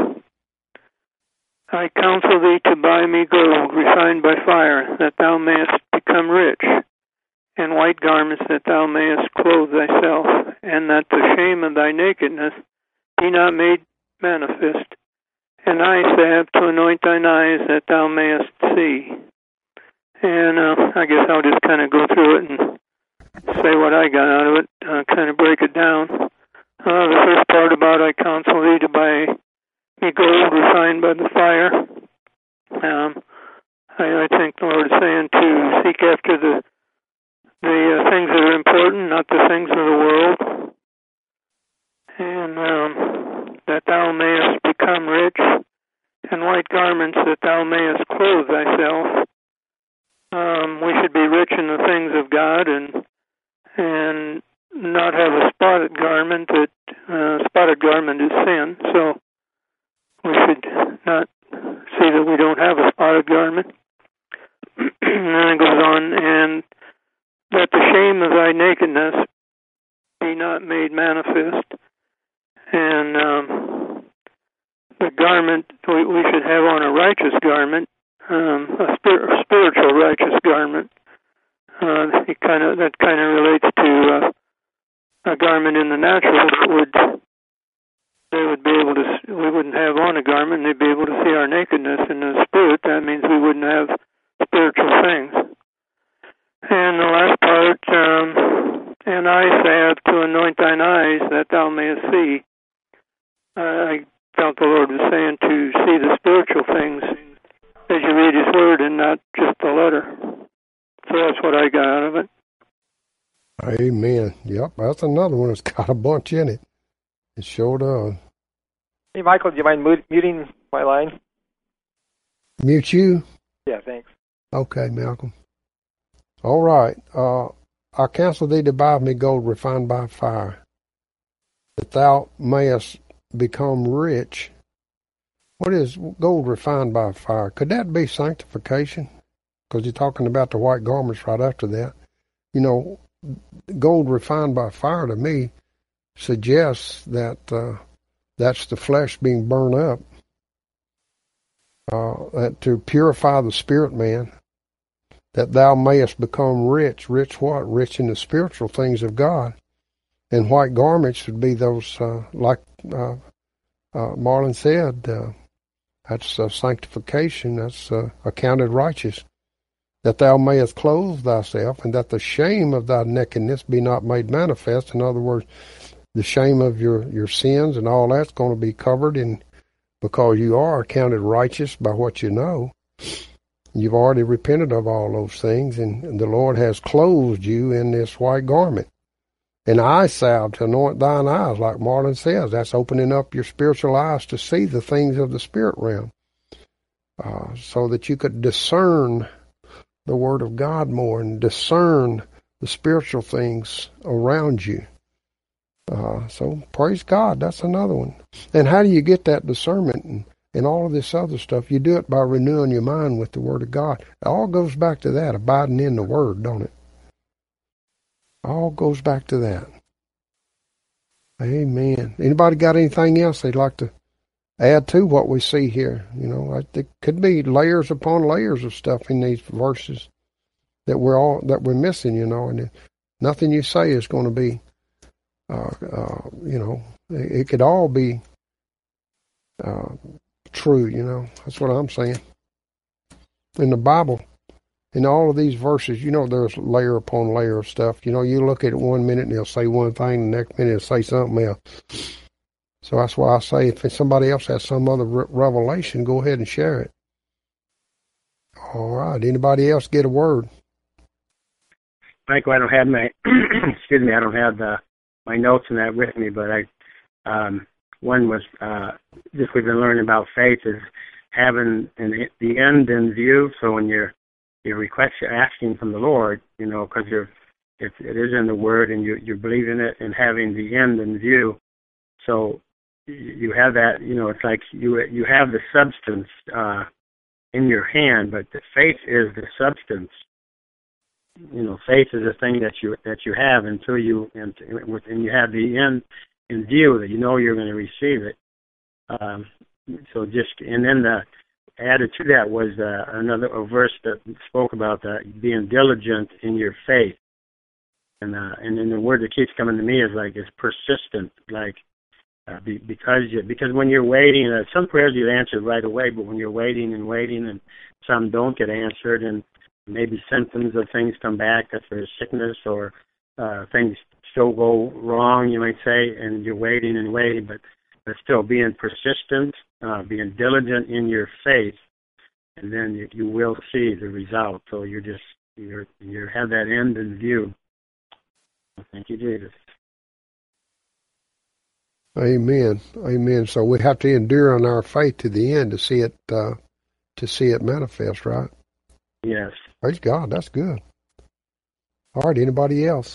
Speaker 14: I counsel thee to buy me gold refined by fire, that thou mayest become rich, and white garments that thou mayest clothe thyself, and that the shame of thy nakedness be not made manifest, and eye salve to anoint thine eyes, that thou mayest see. And uh, I guess I'll just kind of go through it and say what I got out of it, uh, kind of break it down. Uh, the first part about I counsel thee to buy me gold refined by the fire. Um, I, I think the Lord is saying to seek after the the uh, things that are important, not the things of the world. And um, that thou mayest become rich, and white garments that thou mayest clothe thyself. Um, we should be rich in the things of God, and and not have a spotted garment. That uh, spotted garment is sin, so we should not say that we don't have a spotted garment. And then it goes on, and that the shame of thy nakedness be not made manifest. And um, the garment, we, we should have on a righteous garment, um, a spir- spiritual righteous garment. Uh, it kind of that kind of relates to uh, a garment in the natural that would they would be able to. We wouldn't have on a garment; they'd be able to see our nakedness in the spirit. That means we wouldn't have spiritual things. And the last part, um, and eye salve to anoint thine eyes, that thou mayest see. Uh, I felt the Lord was saying to see the spiritual things as you read His Word and not just the letter. So that's what I got out of it.
Speaker 1: Amen. Yep, that's another one that's got a bunch in it. It sure does.
Speaker 9: Hey, Michael, do you mind muting my line?
Speaker 1: Mute you?
Speaker 9: Yeah, thanks.
Speaker 1: Okay, Malcolm. All right. Uh, I counsel thee to buy me gold refined by fire, that thou mayest become rich. What is gold refined by fire? Could that be sanctification? Because you're talking about the white garments right after that. You know, gold refined by fire to me suggests that uh, that's the flesh being burned up, uh, that to purify the spirit man, that thou mayest become rich. Rich what? Rich in the spiritual things of God. And white garments would be those, uh, like uh, uh, Marlon said, uh, that's uh, sanctification, that's uh, accounted righteous. That thou mayest clothe thyself, and that the shame of thy nakedness be not made manifest. In other words, the shame of your, your sins and all that's going to be covered in, because you are accounted righteous by what you know. You've already repented of all those things, and, and the Lord has clothed you in this white garment. And eye salve to anoint thine eyes, like Marlon says. That's opening up your spiritual eyes to see the things of the spirit realm, uh, so that you could discern the Word of God more and discern the spiritual things around you. Uh, so praise God, that's another one. And how do you get that discernment and, and all of this other stuff? You do it by renewing your mind with the Word of God. It all goes back to that, abiding in the Word, don't it? All goes back to that. Amen. Anybody got anything else they'd like to add to what we see here? You know, it could be layers upon layers of stuff in these verses that we're all that we're missing. You know, and nothing you say is going to be, uh, uh, you know, it, it could all be uh, true. You know, that's what I'm saying. In the Bible, in all of these verses, you know, there's layer upon layer of stuff. You know, you look at it one minute and they'll say one thing, the next minute they'll say something else. So that's why I say if somebody else has some other re- revelation, go ahead and share it. All right. Anybody else get a word?
Speaker 6: Michael, I don't have my, excuse me, I don't have the, my notes in that with me, but I, um, one was, uh, just we've been learning about faith is having an, the end in view. So when you're, your request you're asking from the Lord, you know, because you're, it, it is in the Word and you, you're believing it and having the end in view. So you have that, you know, it's like you you have the substance uh, in your hand, but the faith is the substance. You know, faith is the thing that you that you have until you and, and you have the end in view that you know you're going to receive it. Um, so just and then the added to that was uh, another a verse that spoke about uh, being diligent in your faith, and uh, and then the word that keeps coming to me is like is persistent, like. Uh, be, because you, because when you're waiting, uh, some prayers you answer right away, but when you're waiting and waiting, and some don't get answered, and maybe symptoms of things come back, if there's sickness or uh, things still go wrong, you might say, and you're waiting and waiting, but but still being persistent, uh, being diligent in your faith, and then you, you will see the result. So you're just you're you have that end in view. Thank you, Jesus.
Speaker 1: Amen. Amen. So we have to endure on our faith to the end to see it uh, to see it manifest, right?
Speaker 6: Yes.
Speaker 1: Praise God. That's good. All right. Anybody else?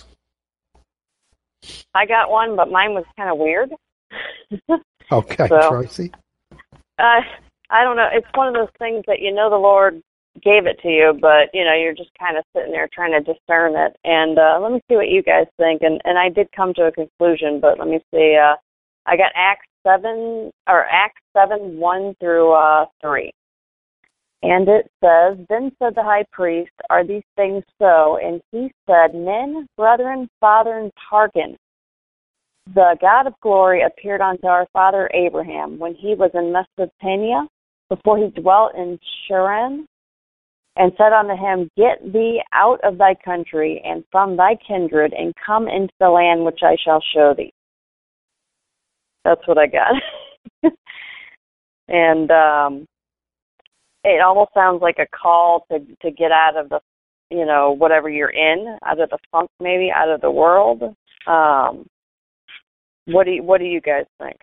Speaker 8: I got one, but mine was kind of weird.
Speaker 1: Okay,
Speaker 8: so,
Speaker 1: Tracy.
Speaker 8: Uh, I don't know. It's one of those things that you know the Lord gave it to you, but you know you're just kind of sitting there trying to discern it. And uh, let me see what you guys think. And and I did come to a conclusion, but let me see. Uh, I got Acts seven or Acts seven one through uh, three, and it says, "Then said the high priest, Are these things so? And he said, Men, brethren, fathers, hearken. The God of glory appeared unto our father Abraham when he was in Mesopotamia, before he dwelt in Sharon, and said unto him, Get thee out of thy country and from thy kindred, and come into the land which I shall show thee." That's what I got. And um, it almost sounds like a call to to get out of the, you know, whatever you're in, out of the funk, maybe out of the world. Um, what do you, what do you guys think?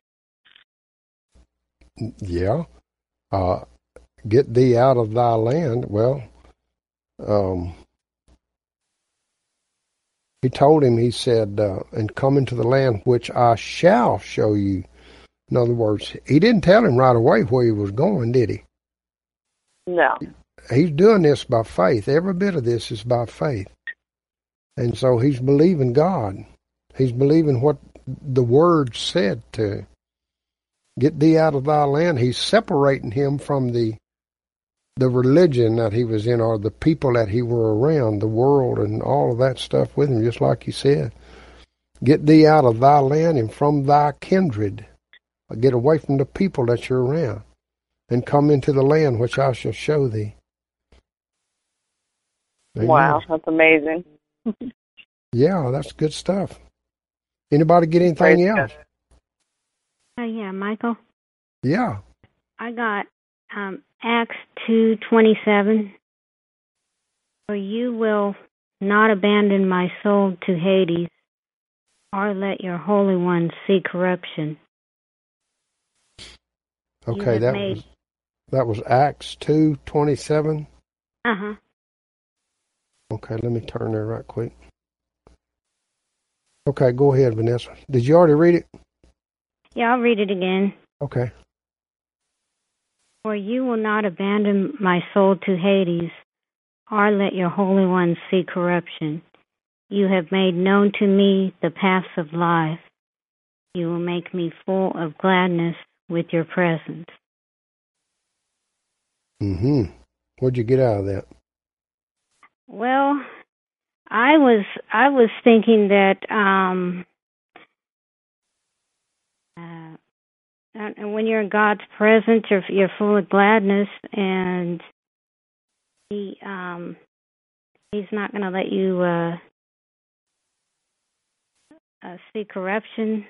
Speaker 1: Yeah. Uh, get thee out of thy land. Well, um, he told him, he said, uh, and come into the land which I shall show you. In other words, he didn't tell him right away where he was going, did he?
Speaker 8: No.
Speaker 1: He's doing this by faith. Every bit of this is by faith. And so he's believing God. He's believing what the Word said to get thee out of thy land. He's separating him from the the religion that he was in, or the people that he were around, the world and all of that stuff with him, just like he said. Get thee out of thy land and from thy kindred. Get away from the people that you're around and come into the land which I shall show thee. Amen.
Speaker 8: Wow, that's amazing.
Speaker 1: Yeah, that's good stuff. Anybody get anything
Speaker 8: Praise
Speaker 1: else?
Speaker 10: Oh, yeah, Michael.
Speaker 1: Yeah.
Speaker 10: I got um, Acts two twenty-seven. For you will not abandon my soul to Hades, or let your Holy One see corruption.
Speaker 1: Okay, that
Speaker 10: made...
Speaker 1: was that was Acts two twenty-seven.
Speaker 10: Uh huh.
Speaker 1: Okay, let me turn there right quick. Okay, go ahead, Vanessa. Did you already read it?
Speaker 10: Yeah, I'll read it again.
Speaker 1: Okay.
Speaker 10: For you will not abandon my soul to Hades, or let your Holy One see corruption. You have made known to me the paths of life. You will make me full of gladness with your presence.
Speaker 1: Mm-hmm. What'd you get out of that?
Speaker 10: Well, I was I was thinking that um, uh, and when you're in God's presence, you're, you're full of gladness, and He um,
Speaker 15: He's not going to let you uh, uh, see corruption.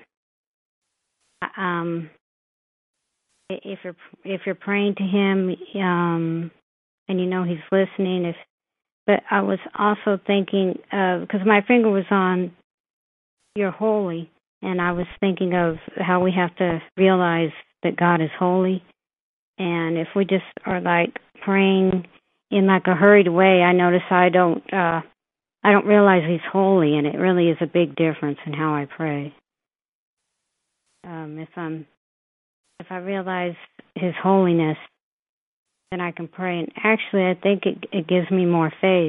Speaker 15: Um, if you're if you're praying to Him, um, and you know He's listening. If but I was also thinking of, because my finger was on "You're holy," and I was thinking of how we have to realize that God is holy, and if we just are like praying in like a hurried way, I notice I don't uh, I don't realize He's holy, and it really is a big difference in how I pray. Um, if I'm if I realize His holiness, then I can pray. And actually, I think it, it gives me more faith.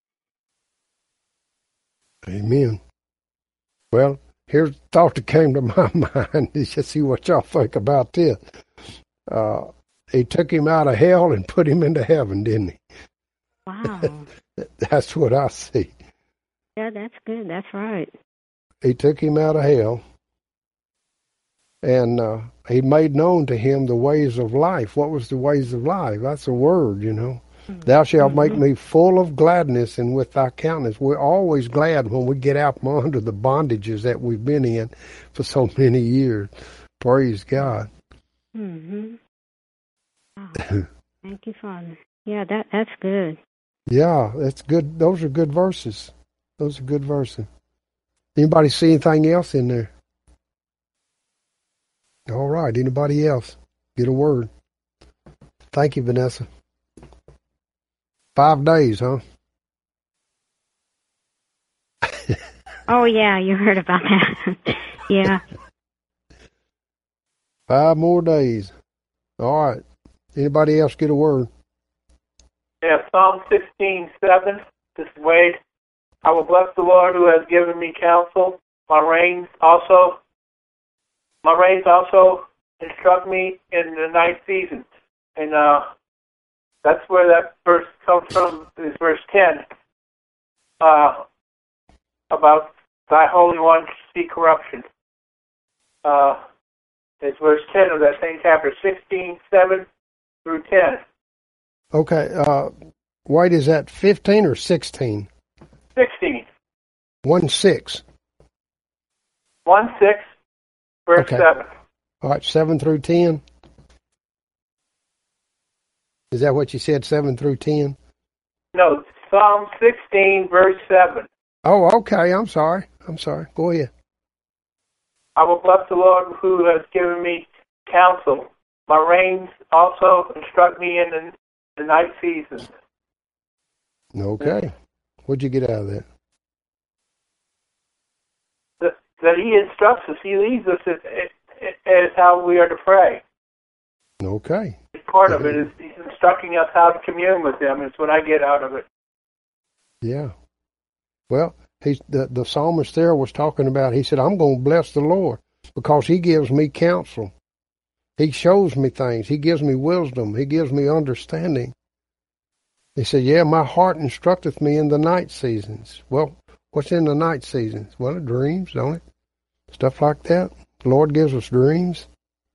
Speaker 1: Amen. Well, here's a thought that came to my mind. Just see what y'all think about this. Uh, he took him out of hell and put him into heaven, didn't he?
Speaker 15: Wow.
Speaker 1: That's what I see.
Speaker 15: Yeah, that's good. That's right.
Speaker 1: He took him out of hell, and uh, he made known to him the ways of life. What was the ways of life? That's a word, you know. Mm-hmm. Thou shalt mm-hmm. make me full of gladness, and with thy countenance. We're always glad when we get out from under the bondages that we've been in for so many years. Praise God.
Speaker 15: Mm-hmm. Wow. Thank you, Father. Yeah, that that's good.
Speaker 1: Yeah, that's good. Those are good verses. Those are good verses. Anybody see anything else in there? All right. Anybody else? Get a word. Thank you, Vanessa. Five days, huh?
Speaker 15: Oh, yeah, you heard about that. Yeah.
Speaker 1: Five more days. All right. Anybody else get a word?
Speaker 2: Yeah, Psalm sixteen seven. This is Wade. I will bless the Lord who has given me counsel. My reins also, my reins also instruct me in the night seasons. And uh, that's where that verse comes from, is verse ten. Uh, about thy Holy One see corruption. Uh, it's verse ten of that same chapter, sixteen seven through ten.
Speaker 1: Okay. Uh, White, is that fifteen or sixteen?
Speaker 2: sixteen.
Speaker 1: One six.
Speaker 2: One six, verse
Speaker 1: okay.
Speaker 2: seven.
Speaker 1: All right, seven through ten. Is that what you said, seven through ten?
Speaker 2: No, Psalm sixteen, verse seven.
Speaker 1: Oh, okay. I'm sorry. I'm sorry. Go ahead.
Speaker 2: I will bless the Lord who has given me counsel. My reins also instruct me in the, the night seasons.
Speaker 1: Okay. What'd you get out of that?
Speaker 2: That, that He instructs us. He leads us as, as how we are to pray.
Speaker 1: Okay.
Speaker 2: Part of it is He's instructing us how to commune with Him. It's what I get out of it.
Speaker 1: Yeah. Well, he's the, the psalmist there was talking about, he said, I'm going to bless the Lord because He gives me counsel. He shows me things. He gives me wisdom. He gives me understanding. He said, yeah, my heart instructeth me in the night seasons. Well, what's in the night seasons? Well, dreams, don't it? Stuff like that. The Lord gives us dreams.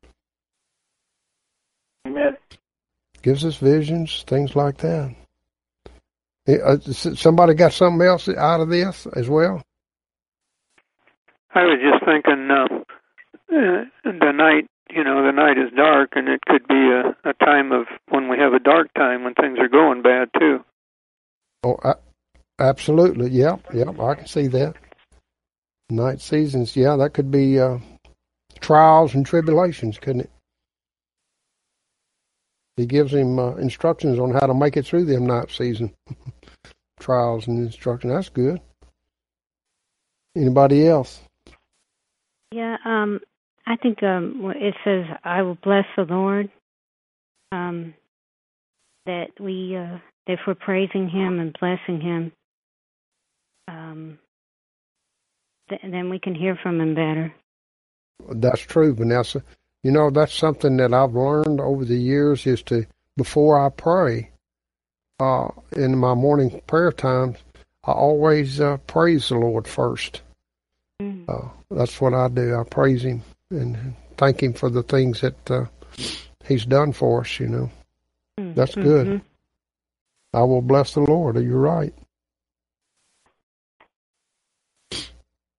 Speaker 2: Amen.
Speaker 1: Gives us visions, things like that. Uh, somebody got something else out of this as well?
Speaker 14: I was just thinking uh, uh, the night, you know, the night is dark, and it could be a, a time of when we have a dark time when things are going bad, too.
Speaker 1: Oh, I, absolutely. Yep, yep, I can see that. Night seasons, yeah, that could be uh, trials and tribulations, couldn't it? He gives him uh, instructions on how to make it through them night season. Trials and instructions. That's good. Anybody else?
Speaker 15: Yeah, um, I think um, it says, I will bless the Lord. Um, that we, uh, if we're praising Him and blessing Him, um, th- then we can hear from Him better.
Speaker 1: That's true, Vanessa. You know, that's something that I've learned over the years is to, before I pray, uh, in my morning prayer times, I always uh, praise the Lord first. Mm-hmm. Uh, that's what I do. I praise Him and thank Him for the things that uh, He's done for us, you know. Mm-hmm. That's good. I will bless the Lord. You're right.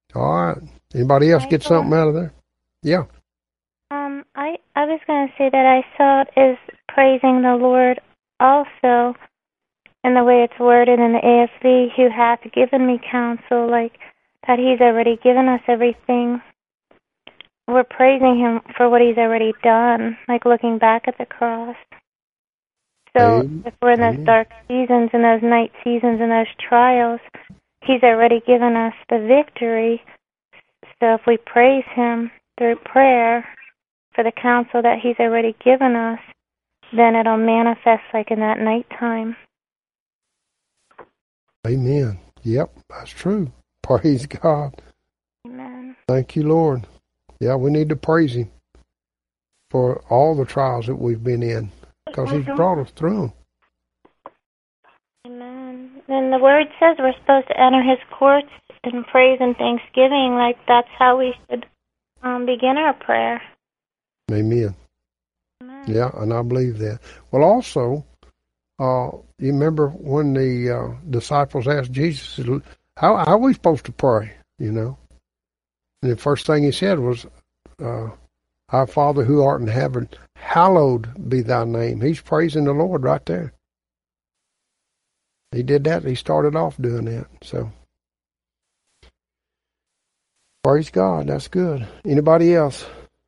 Speaker 1: All right. Anybody else get something out of there? Yeah.
Speaker 10: Um, I I was going to say that I saw it as praising the Lord also, in the way it's worded in the A S V, who hath given me counsel, like that He's already given us everything. We're praising Him for what He's already done, like looking back at the cross. So
Speaker 1: Amen.
Speaker 10: if we're in those dark seasons and those night seasons and those trials, He's already given us the victory. So if we praise Him through prayer for the counsel that He's already given us, then it'll manifest like in that nighttime.
Speaker 1: Amen. Yep, that's true. Praise God.
Speaker 10: Amen.
Speaker 1: Thank you, Lord. Yeah, we need to praise Him for all the trials that we've been in, because He's brought us through them.
Speaker 10: Amen. And the Word says we're supposed to enter His courts in praise and thanksgiving. Like that's how we should um, begin our prayer.
Speaker 1: Amen. Amen. Yeah, and I believe that. Well, also, uh, you remember when the uh, disciples asked Jesus, how, how are we supposed to pray, you know? And the first thing He said was, uh, our Father who art in heaven, hallowed be thy name. He's praising the Lord right there. He did that. He started off doing that. So, praise God. That's good. Anybody else?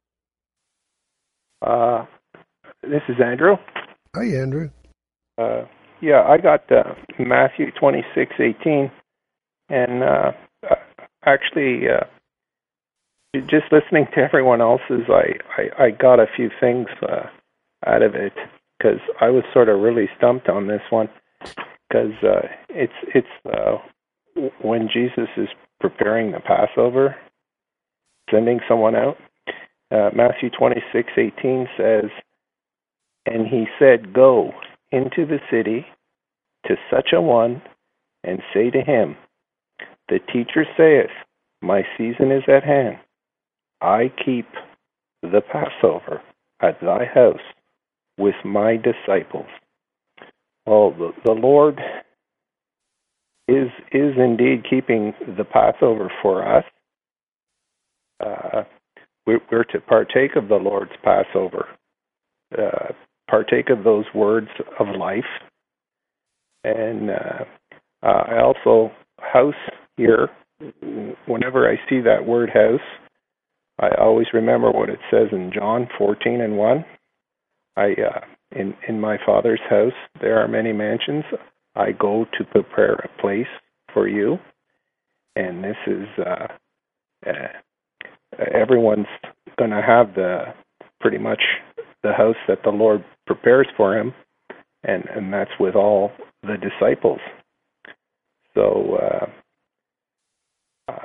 Speaker 9: Uh, this is Andrew.
Speaker 1: Hey, Andrew.
Speaker 9: Uh, yeah, I got uh, Matthew twenty-six eighteen, and uh, actually, uh, just listening to everyone else's, I, I, I got a few things uh, out of it, because I was sort of really stumped on this one, because uh, it's it's uh, when Jesus is preparing the Passover, sending someone out. Uh, Matthew twenty-six eighteen says, and He said, go into the city to such a one, and say to him, the teacher saith, my season is at hand. I keep the Passover at thy house with my disciples. Well, the, the Lord is is indeed keeping the Passover for us. Uh, we're, we're to partake of the Lord's Passover, uh, partake of those words of life. And uh, uh, I also, house here, whenever I see that word house, I always remember what it says in John fourteen and one. I uh, in in my Father's house there are many mansions. I go to prepare a place for you, and this is uh, uh, everyone's going to have the pretty much the house that the Lord prepares for him, and and that's with all the disciples. So. Uh, uh,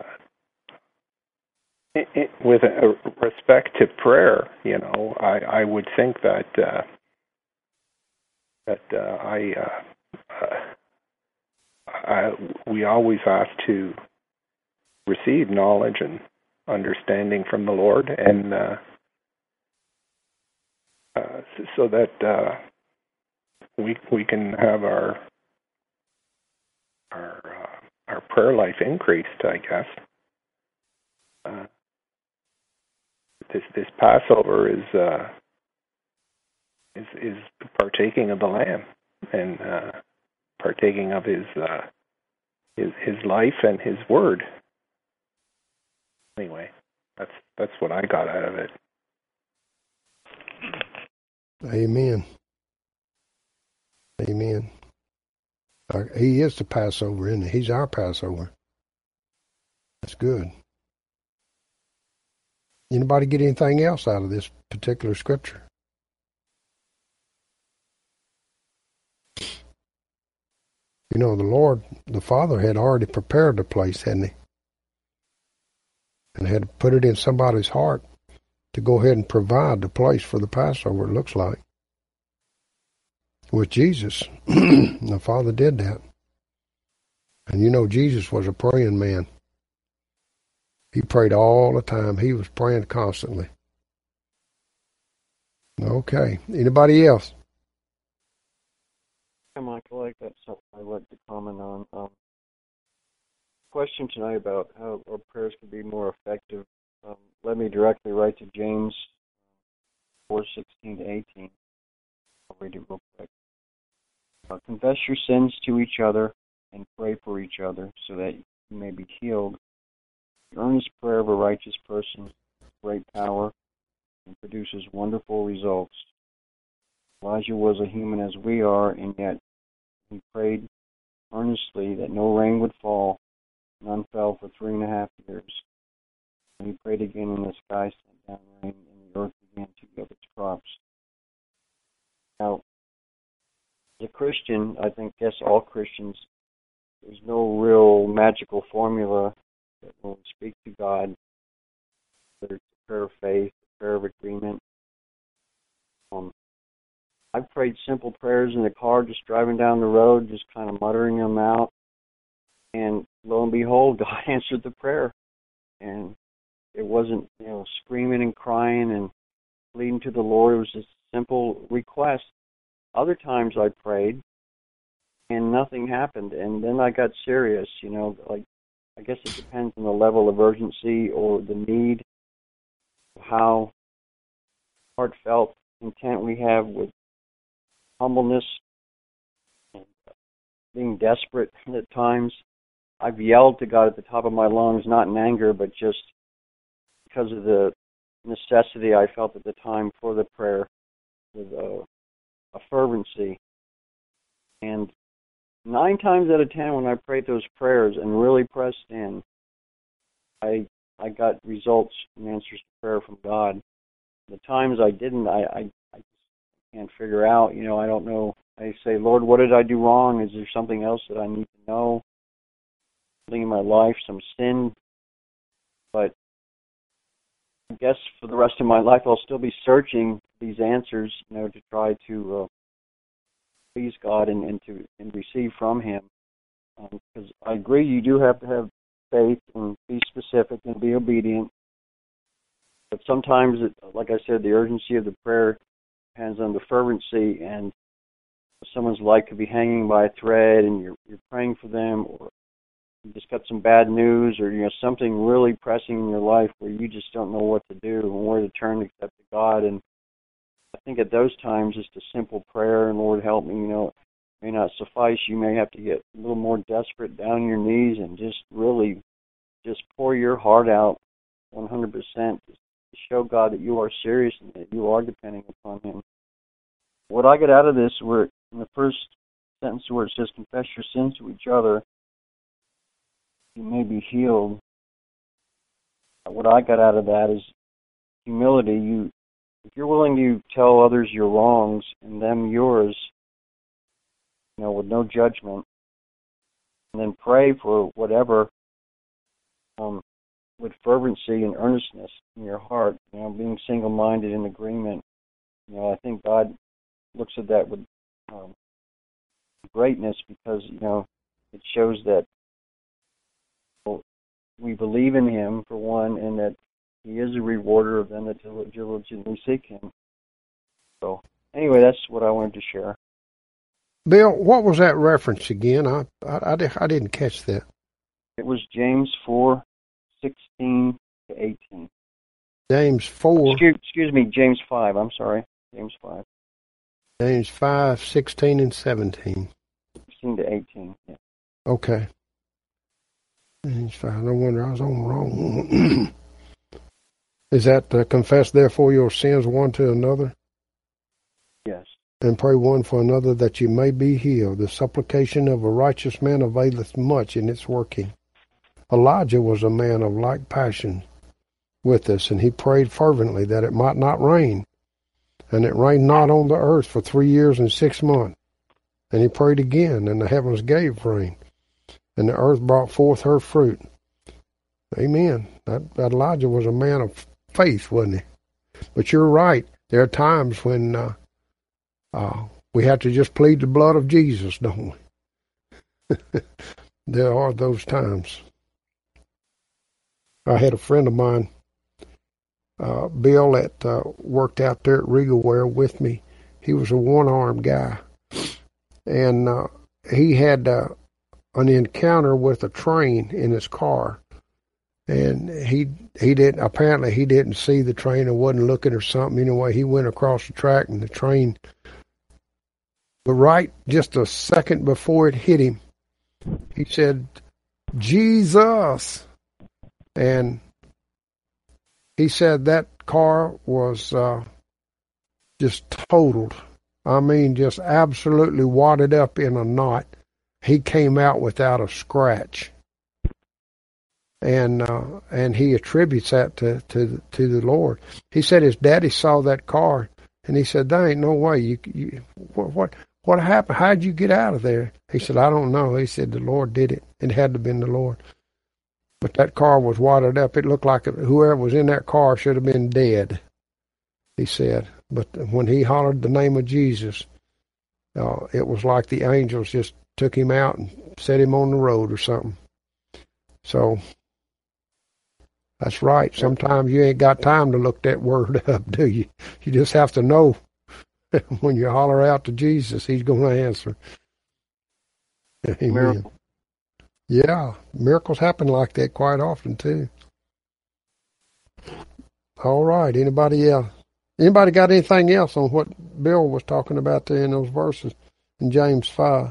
Speaker 9: It, it, with a, a respect to prayer, you know, I, I would think that uh, that uh, I, uh, uh, I we always have to receive knowledge and understanding from the Lord, and uh, uh, so that uh, we we can have our our uh, our prayer life increased, I guess. Uh, This this Passover is uh, is is partaking of the Lamb and uh, partaking of His uh, his His life and His Word. Anyway, that's that's what I got out of it.
Speaker 1: Amen. Amen. Uh, he is the Passover, isn't he? He's our Passover. That's good. Anybody get anything else out of this particular scripture? You know, the Lord, the Father had already prepared the place, hadn't He? And had put it in somebody's heart to go ahead and provide the place for the Passover, it looks like. With Jesus, the Father did that. And you know, Jesus was a praying man. He prayed all the time. He was praying constantly. Okay. Anybody else?
Speaker 7: Yeah, Michael, I got something I'd like to comment on. Um, of question tonight about how our prayers can be more effective um, led me directly right to James four sixteen to eighteen. I'll read it real quick. Uh, Confess your sins to each other and pray for each other so that you may be healed. The earnest prayer of a righteous person has great power and produces wonderful results. Elijah was a human as we are, and yet he prayed earnestly that no rain would fall. None fell for three and a half years. And he prayed again, and the sky sent down rain, and the earth began to yield its crops. Now, as a Christian, I think, yes, all Christians, there's no real magical formula that when we speak to God, whether it's a prayer of faith, a prayer of agreement. Um, I've prayed simple prayers in the car, just driving down the road, just kind of muttering them out. And lo and behold, God answered the prayer. And it wasn't, you know, screaming and crying and pleading to the Lord. It was just a simple request. Other times I prayed, and nothing happened. And then I got serious, you know, like, I guess it depends on the level of urgency or the need, how heartfelt intent we have with humbleness and being desperate at times. I've yelled to God at the top of my lungs, not in anger, but just because of the necessity I felt at the time for the prayer with a, a fervency. And nine times out of ten, when I prayed those prayers and really pressed in, I I got results and answers to prayer from God. The times I didn't, I, I, I can't figure out, you know, I don't know. I say, Lord, what did I do wrong? Is there something else that I need to know? Something in my life, some sin? But I guess for the rest of my life, I'll still be searching these answers, you know, to try to uh, please God and, and to and receive from Him. Because um, I agree, you do have to have faith and be specific and be obedient. But sometimes, it, like I said, the urgency of the prayer depends on the fervency, and someone's life could be hanging by a thread, and you're you're praying for them, or you just got some bad news, or you know something really pressing in your life where you just don't know what to do and where to turn except to God. And I think at those times, just a simple prayer, and Lord help me, you know, may not suffice. You may have to get a little more desperate, down on your knees, and just really just pour your heart out one hundred percent to show God that you are serious and that you are depending upon Him. What I get out of this, where in the first sentence where it says, confess your sins to each other, you may be healed. What I got out of that is humility. You, if you're willing to tell others your wrongs and them yours, you know, with no judgment, and then pray for whatever, um, with fervency and earnestness in your heart, you know, being single-minded in agreement. You know, I think God looks at that with um, greatness, because, you know, it shows that well, we believe in Him, for one, and that He is a rewarder of them that diligently seek Him. So, anyway, that's what I wanted to share.
Speaker 1: Bill, what was that reference again? I I, I, I didn't catch that.
Speaker 7: It was James four sixteen to eighteen.
Speaker 1: James four.
Speaker 7: Excuse, excuse me, James five. I'm sorry, James five.
Speaker 1: James five, sixteen and seventeen.
Speaker 7: Sixteen to eighteen. Yeah.
Speaker 1: Okay. James five. No wonder I was on wrong. Is that uh, confess therefore your sins one to another?
Speaker 7: Yes.
Speaker 1: And pray one for another that you may be healed. The supplication of a righteous man availeth much in its working. Elijah was a man of like passion with us, and he prayed fervently that it might not rain. And it rained not on the earth for three years and six months. And he prayed again, and the heavens gave rain, and the earth brought forth her fruit. Amen. That, that Elijah was a man of faith, wasn't he? But you're right. There are times when uh, uh, we have to just plead the blood of Jesus, don't we? There are those times. I had a friend of mine, uh, Bill, that uh, worked out there at Regalware with me. He was a one-armed guy. And uh, he had uh, an encounter with a train in his car. And he he didn't apparently he didn't see the train or wasn't looking or something. Anyway, he went across the track and the train, but right just a second before it hit him, he said, "Jesus," and he said that car was uh, just totaled. I mean, just absolutely wadded up in a knot. He came out without a scratch. And uh, and he attributes that to, to to the Lord. He said his daddy saw that car, and he said, "There ain't no way. You, you what, what what happened? How'd you get out of there?" He said, "I don't know." He said, "The Lord did it. It had to have been the Lord." But that car was wadded up. It looked like whoever was in that car should have been dead, he said. But when he hollered the name of Jesus, uh, it was like the angels just took him out and set him on the road or something. So that's right. Sometimes you ain't got time to look that word up, do you? You just have to know when you holler out to Jesus, he's going to answer. Amen. Miracle. Yeah, miracles happen like that quite often, too. All right, anybody else? Anybody got anything else on what Bill was talking about there in those verses in James five?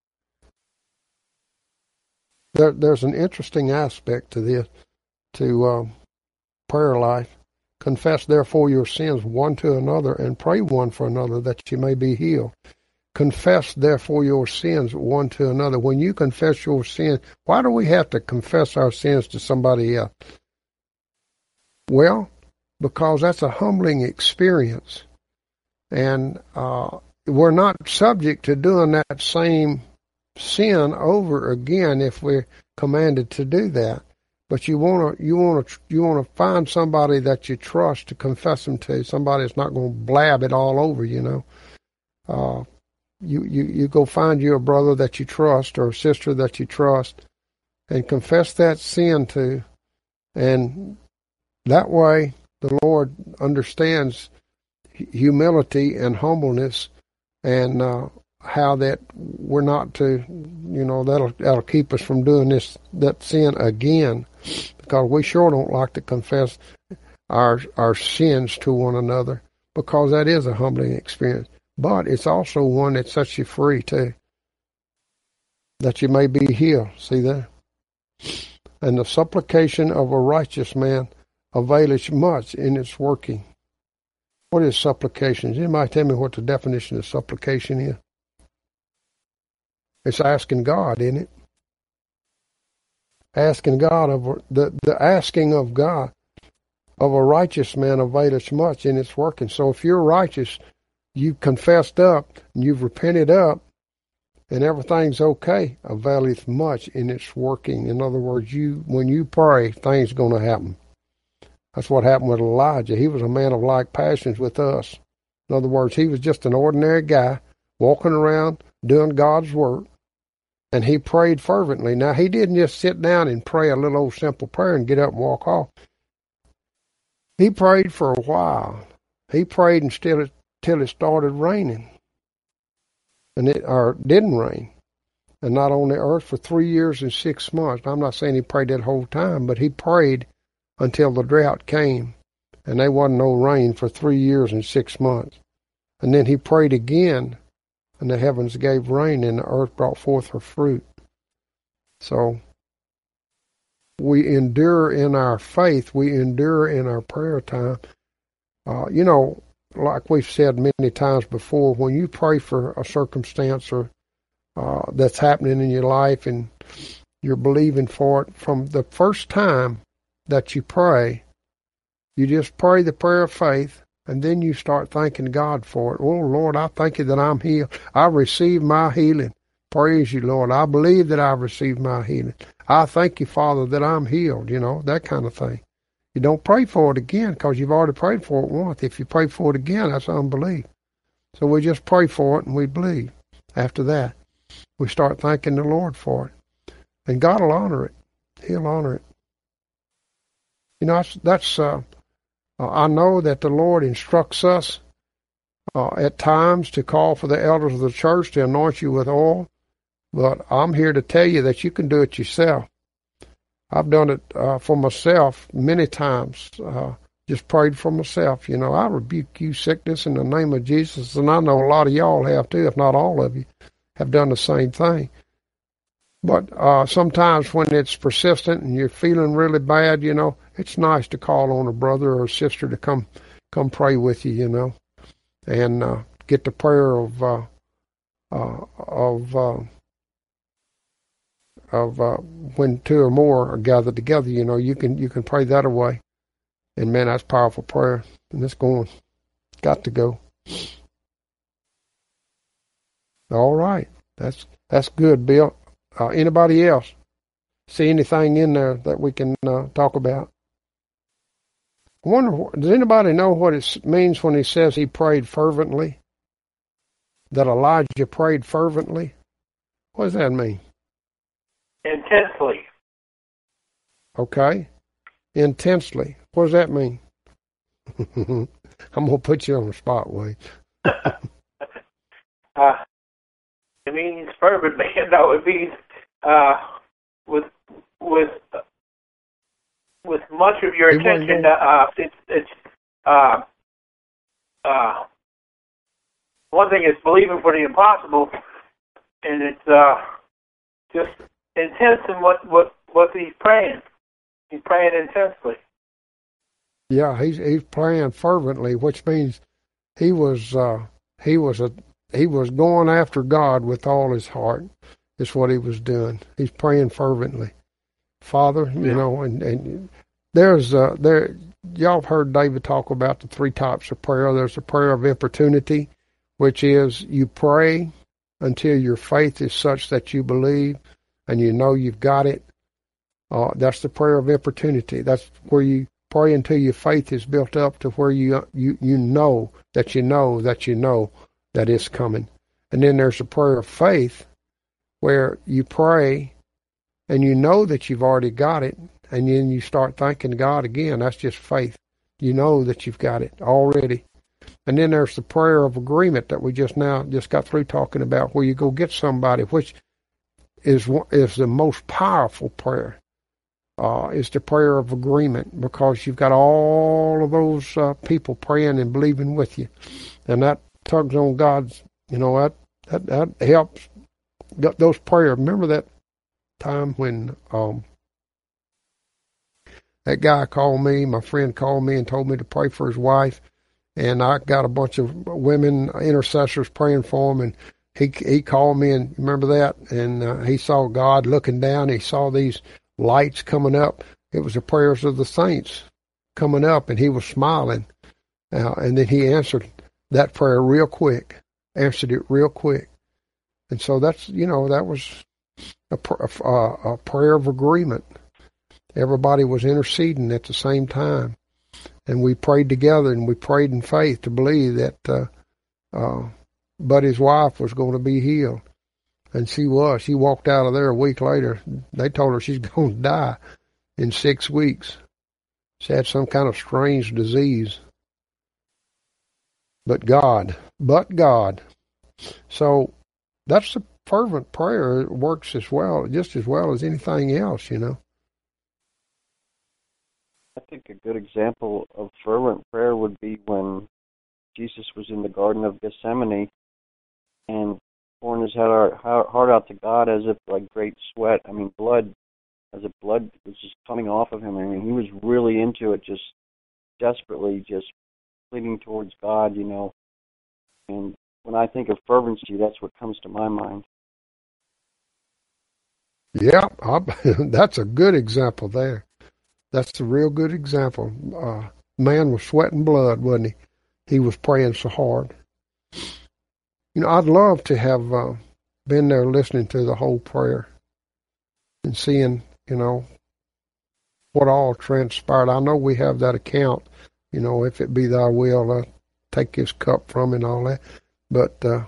Speaker 1: There, there's an interesting aspect to this, to uh, prayer life. Confess, therefore, your sins one to another and pray one for another that you may be healed. Confess, therefore, your sins one to another. When you confess your sins, why do we have to confess our sins to somebody else? Well, because that's a humbling experience. And uh, we're not subject to doing that same sin over again if we're commanded to do that. But you want to you want to you want to find somebody that you trust to confess them to. Somebody that's not going to blab it all over. You know, uh, you you you go find you a brother that you trust or a sister that you trust, and confess that sin to, and that way the Lord understands humility and humbleness, and uh, how that we're not to, you know, that'll that'll keep us from doing this that sin again, because we sure don't like to confess our our sins to one another, because that is a humbling experience. But it's also one that sets you free too, that you may be healed. See that? And the supplication of a righteous man availeth much in its working. What is supplication? Does anybody tell me what the definition of supplication is? It's asking God, isn't it? Asking God of the the asking of God of a righteous man availeth much in its working. So if you're righteous, you've confessed up, and you've repented up, and everything's okay, availeth much in its working. In other words, you when you pray, things are going to happen. That's what happened with Elijah. He was a man of like passions with us. In other words, he was just an ordinary guy walking around doing God's work, and he prayed fervently. Now, he didn't just sit down and pray a little old simple prayer and get up and walk off. He prayed for a while. He prayed until it, till it started raining, and it or didn't rain, and not on the earth for three years and six months. I'm not saying he prayed that whole time, but he prayed until the drought came, and there wasn't no rain for three years and six months. And then he prayed again, and the heavens gave rain, and the earth brought forth her fruit. So we endure in our faith. We endure in our prayer time. Uh, you know, like we've said many times before, when you pray for a circumstance or uh, that's happening in your life, and you're believing for it, from the first time that you pray, you just pray the prayer of faith, and then you start thanking God for it. Oh, Lord, I thank you that I'm healed. I received my healing. Praise you, Lord. I believe that I've received my healing. I thank you, Father, that I'm healed, you know, that kind of thing. You don't pray for it again because you've already prayed for it once. If you pray for it again, that's unbelief. So we just pray for it and we believe. After that, we start thanking the Lord for it. And God will honor it. He'll honor it. You know, that's, that's uh, I know that the Lord instructs us uh, at times to call for the elders of the church to anoint you with oil. But I'm here to tell you that you can do it yourself. I've done it uh, for myself many times. Uh, just prayed for myself. You know, I rebuke you, sickness, in the name of Jesus. And I know a lot of y'all have too, if not all of you, have done the same thing. But uh, sometimes when it's persistent and you're feeling really bad, you know, it's nice to call on a brother or a sister to come come pray with you, you know, and uh, get the prayer of uh, uh, of uh, of uh, when two or more are gathered together. You know, you can you can pray that away, and man, that's powerful prayer, and it's going, got to go. All right, that's that's good, Bill. Uh, anybody else see anything in there that we can uh, talk about? I wonder, does anybody know what it means when he says he prayed fervently? That Elijah prayed fervently? What does that mean?
Speaker 2: Intensely.
Speaker 1: Okay. Intensely. What does that mean? I'm going to put you on the spot, Wade.
Speaker 2: uh, it means fervently. No, it means uh, with with uh, with much of your
Speaker 1: it
Speaker 2: attention. Uh, it's it's uh, uh, one thing is believing for the impossible, and it's uh, just intense in what what what he's praying. He's praying intensely.
Speaker 1: Yeah, he's he's praying fervently, which means he was uh, he was a he was going after God with all his heart. Is what he was doing. He's praying fervently, Father. You yeah. know, and and there's uh, there y'all have heard David talk about the three types of prayer. There's a prayer of importunity, which is you pray until your faith is such that you believe and you know you've got it. Uh, that's the prayer of importunity. That's where you pray until your faith is built up to where you you you know that you know that you know that it's coming. And then there's a prayer of faith, where you pray and you know that you've already got it, and then you start thanking God again. That's just faith. You know that you've got it already. And then there's the prayer of agreement that we just now just got through talking about, where you go get somebody, which is is the most powerful prayer. Uh, is the prayer of agreement, because you've got all of those uh, people praying and believing with you, and that tugs on God's. You know that that that helps. Those prayers. Remember that time when um, that guy called me, my friend called me and told me to pray for his wife, and I got a bunch of women intercessors praying for him, and he he called me, and remember that, and uh, he saw God looking down. He saw these lights coming up. It was the prayers of the saints coming up, and he was smiling, uh, and then he answered that prayer real quick, answered it real quick. And so that's, you know, that was a, a, a prayer of agreement. Everybody was interceding at the same time. And we prayed together, and we prayed in faith to believe that uh, uh, Buddy's wife was going to be healed. And she was. She walked out of there a week later. They told her she's going to die in six weeks. She had some kind of strange disease. But God, but God. So that's the fervent prayer. It works as well, just as well as anything else, you know.
Speaker 7: I think a good example of fervent prayer would be when Jesus was in the Garden of Gethsemane and pouring his heart out to God as if like great sweat. I mean, blood, as if blood was just coming off of him. I mean, he was really into it, just desperately, just pleading towards God, you know. And when I think of fervency, that's what comes to my mind.
Speaker 1: Yeah, I, that's a good example there. That's a real good example. Uh, man was sweating blood, wasn't he? He was praying so hard. You know, I'd love to have uh, been there listening to the whole prayer and seeing, you know, what all transpired. I know we have that account, you know, if it be thy will, uh, take this cup from and all that. But uh,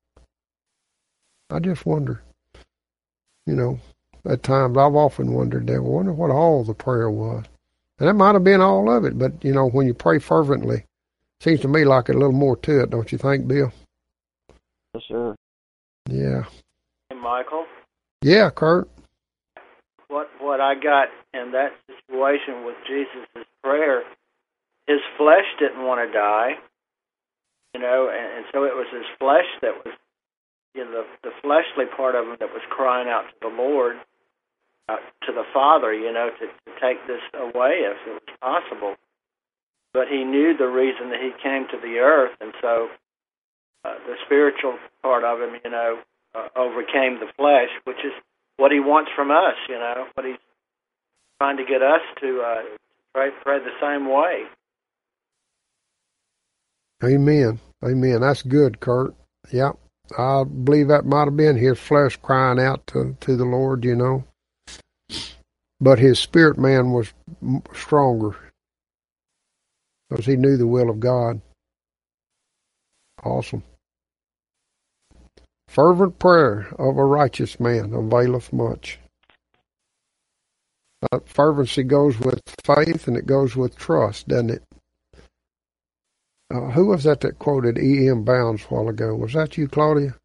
Speaker 1: I just wonder, you know, at times I've often wondered that. I wonder what all the prayer was. And that might have been all of it, but, you know, when you pray fervently, it seems to me like a little more to it, don't you think, Bill?
Speaker 7: Yes, sir.
Speaker 1: Yeah.
Speaker 2: Hey, Michael.
Speaker 1: Yeah, Kurt.
Speaker 16: What what I got in that situation with Jesus' prayer, his flesh didn't want to die, you know, and, and so it was his flesh that was, you know, the, the fleshly part of him that was crying out to the Lord, uh, to the Father, you know, to, to take this away if it was possible. But he knew the reason that he came to the earth, and so uh, the spiritual part of him, you know, uh, overcame the flesh, which is what he wants from us, you know, what he's trying to get us to uh, pray, pray the same way.
Speaker 1: Amen. Amen. That's good, Kurt. Yep. I believe that might have been his flesh crying out to, to the Lord, you know. But his spirit man was stronger because he knew the will of God. Awesome. Fervent prayer of a righteous man availeth much. Uh, fervency goes with faith and it goes with trust, doesn't it? Uh, who was that that quoted E M. Bounds a while ago? Was that you, Claudia?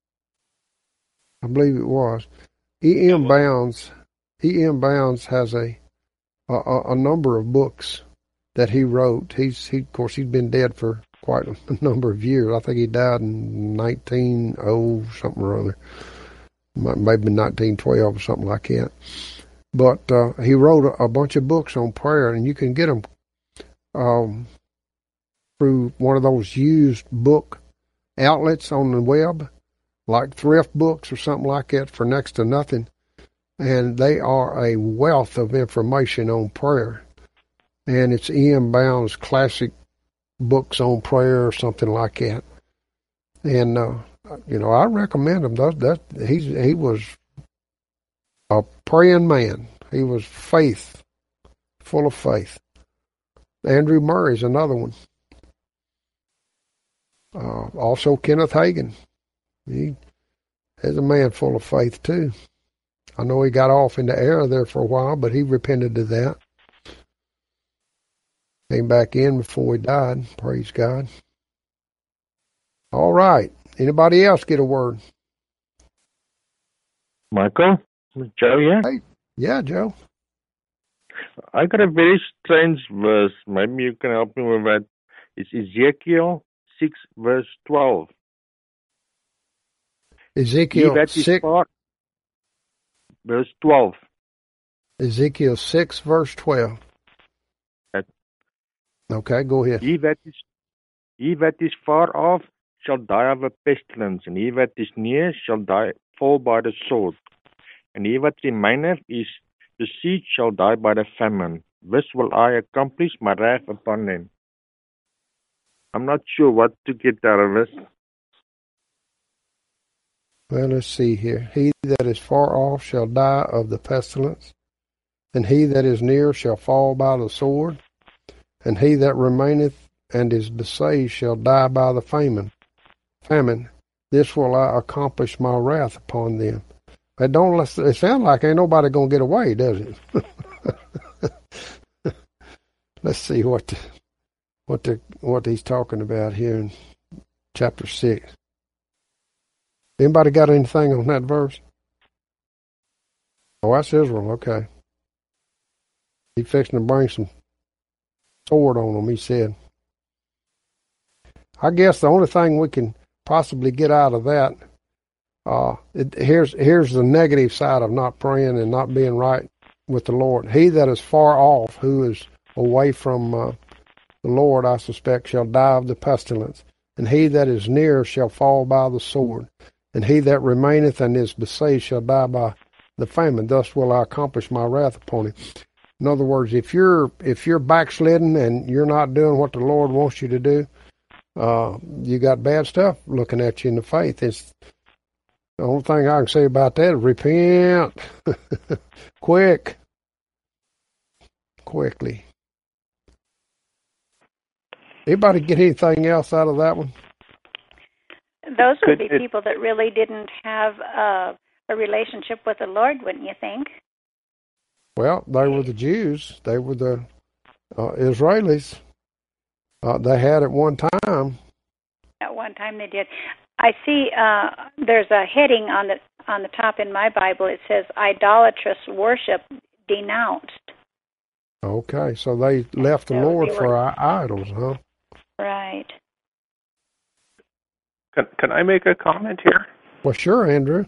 Speaker 1: I believe it was. E M. Bounds, E M. Bounds has a, a a number of books that he wrote. He's he of course he's been dead for quite a number of years. I think he died in nineteen oh something or other, maybe nineteen twelve or something like that. But uh, he wrote a, a bunch of books on prayer, and you can get them um, through one of those used book outlets on the web, like Thrift Books or something like that, for next to nothing. And they are a wealth of information on prayer. And it's E M. Bounds' classic books on prayer or something like that. And, uh, you know, I recommend them. Those, that, he's, he was a praying man. He was faith, full of faith. Andrew Murray's another one. Uh, also Kenneth Hagin. He is a man full of faith too. I know he got off in the air there for a while, but he repented of that. Came back in before he died. Praise God. All right. Anybody else get a word?
Speaker 4: Michael? Joe, yeah?
Speaker 1: Hey, yeah, Joe.
Speaker 4: I got a very strange verse. Maybe you can help me with that. It's Ezekiel six, verse twelve.
Speaker 1: Ezekiel six,
Speaker 4: far, verse twelve.
Speaker 1: Ezekiel six, verse twelve.
Speaker 4: That,
Speaker 1: okay, go ahead.
Speaker 4: He that is, he that is far off shall die of a pestilence, and he that is near shall die, fall by the sword. And he that remaineth is the siege shall die by the famine. This will I accomplish my wrath upon them. I'm not sure what to get out of this.
Speaker 1: Well, let's see here. He that is far off shall die of the pestilence, and he that is near shall fall by the sword, and he that remaineth and is besieged shall die by the famine. Famine. This will I accomplish my wrath upon them. It don't. It sounds like ain't nobody gonna get away, does it? Let's see what the, what the what he's talking about here in chapter six. Anybody got anything on that verse? Oh, that's Israel. Okay. He fixing to bring some sword on them, he said. I guess the only thing we can possibly get out of that, uh, it, here's here's the negative side of not praying and not being right with the Lord. He that is far off, who is away from uh, the Lord, I suspect, shall die of the pestilence. And he that is near shall fall by the sword. And he that remaineth and is besieged shall die by the famine. Thus will I accomplish my wrath upon him. In other words, if you're if you're backslidden and you're not doing what the Lord wants you to do, uh, you got bad stuff looking at you in the faith. It's the only thing I can say about that is repent quick, quickly. Anybody get anything else out of that one?
Speaker 12: Those would
Speaker 9: Could
Speaker 12: be
Speaker 9: it-
Speaker 12: people that really didn't have uh, a relationship with the Lord, wouldn't you think?
Speaker 1: Well, they were the Jews. They were the uh, Israelis. Uh, they had at one time.
Speaker 12: At one time they did. I see uh, there's a heading on the on the top in my Bible, it says idolatrous worship denounced.
Speaker 1: Okay, so they left the
Speaker 12: So
Speaker 1: Lord
Speaker 12: they
Speaker 1: for
Speaker 12: were-
Speaker 1: our idols, huh?
Speaker 12: Right.
Speaker 9: Can, can I make a comment here?
Speaker 1: Well, sure, Andrew.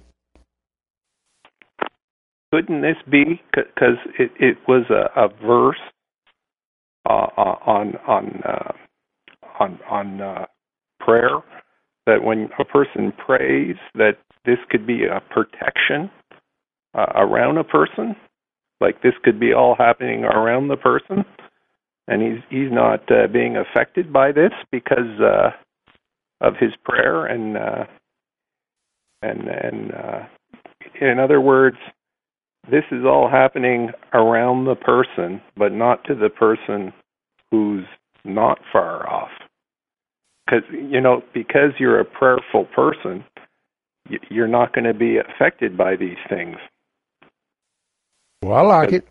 Speaker 9: Couldn't this be because it, it was a, a verse uh, on on uh, on on uh, prayer that when a person prays that this could be a protection uh, around a person, like this could be all happening around the person, and he's he's not uh, being affected by this because uh, of his prayer and uh, and and uh, in other words, this is all happening around the person, but not to the person who's not far off. Because, you know, because you're a prayerful person, you're not going to be affected by these things.
Speaker 1: Well, I like it.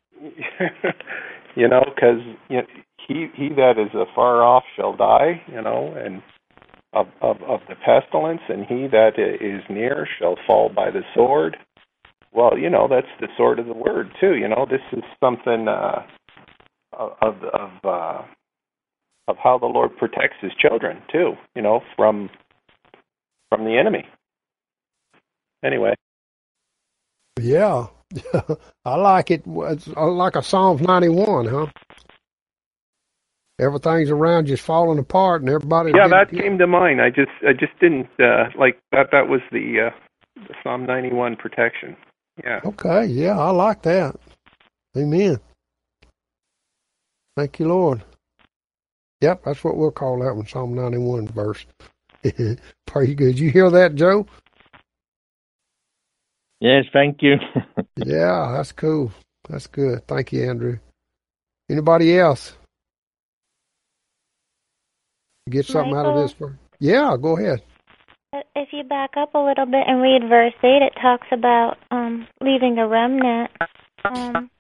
Speaker 9: You know, because you know, he he that is afar off shall die, you know, and of, of, of the pestilence, and he that is near shall fall by the sword. Well, you know, that's the sword of the word, too. You know, this is something uh, of of uh, of how the Lord protects his children, too, you know, from from the enemy. Anyway.
Speaker 1: Yeah, I like it. It's like a Psalms ninety-one, huh? Everything's around just falling apart, and everybody.
Speaker 9: Yeah, that came to mind. I just, I just didn't uh, like that. That was the, uh, the Psalm ninety-one protection. Yeah.
Speaker 1: Okay. Yeah, I like that. Amen. Thank you, Lord. Yep, that's what we'll call that one, Psalm ninety-one verse. Pretty good. You hear that, Joe?
Speaker 4: Yes, thank you.
Speaker 1: Yeah, that's cool. That's good. Thank you, Andrew. Anybody else? Get something
Speaker 10: Michael?
Speaker 1: out of this? For... Yeah, go ahead.
Speaker 10: If you back up a little bit and read verse eight, it talks about um, leaving a remnant. Um,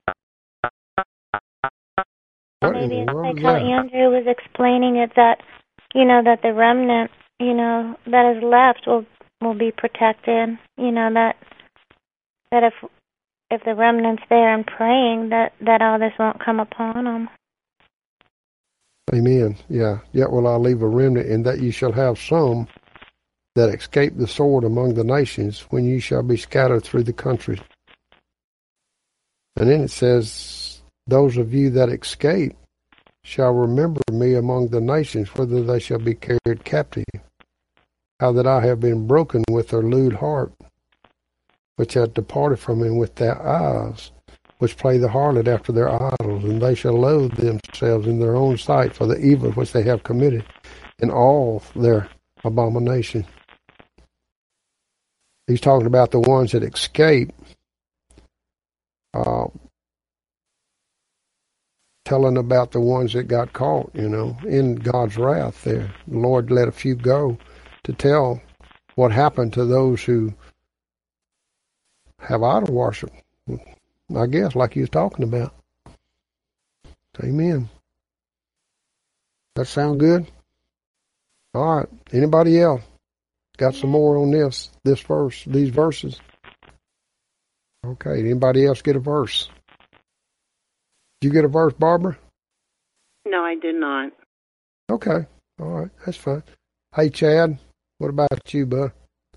Speaker 10: maybe it's like how
Speaker 1: that?
Speaker 10: Andrew was explaining it, that, you know, that the remnant, you know, that is left will will be protected. You know, that that if if the remnant's there and praying, that, that all this won't come upon them.
Speaker 1: Amen. Yeah. Yet will I leave a remnant, and that ye shall have some that escape the sword among the nations, when ye shall be scattered through the country. And then it says, those of you that escape shall remember me among the nations, whither they shall be carried captive. How that I have been broken with their lewd heart, which hath departed from me, with their eyes, which play the harlot after their idols, and they shall loathe themselves in their own sight for the evil which they have committed in all their abomination. He's talking about the ones that escape, uh, telling about the ones that got caught, you know, in God's wrath there. The Lord let a few go to tell what happened to those who have idol worship, I guess, like he was talking about. Amen. That sound good? All right. Anybody else got some more on this, this verse, these verses? Okay. Anybody else get a verse? Did you get a verse, Barbara?
Speaker 17: No, I did not.
Speaker 1: Okay. All right. That's fine. Hey, Chad, what about you, bud?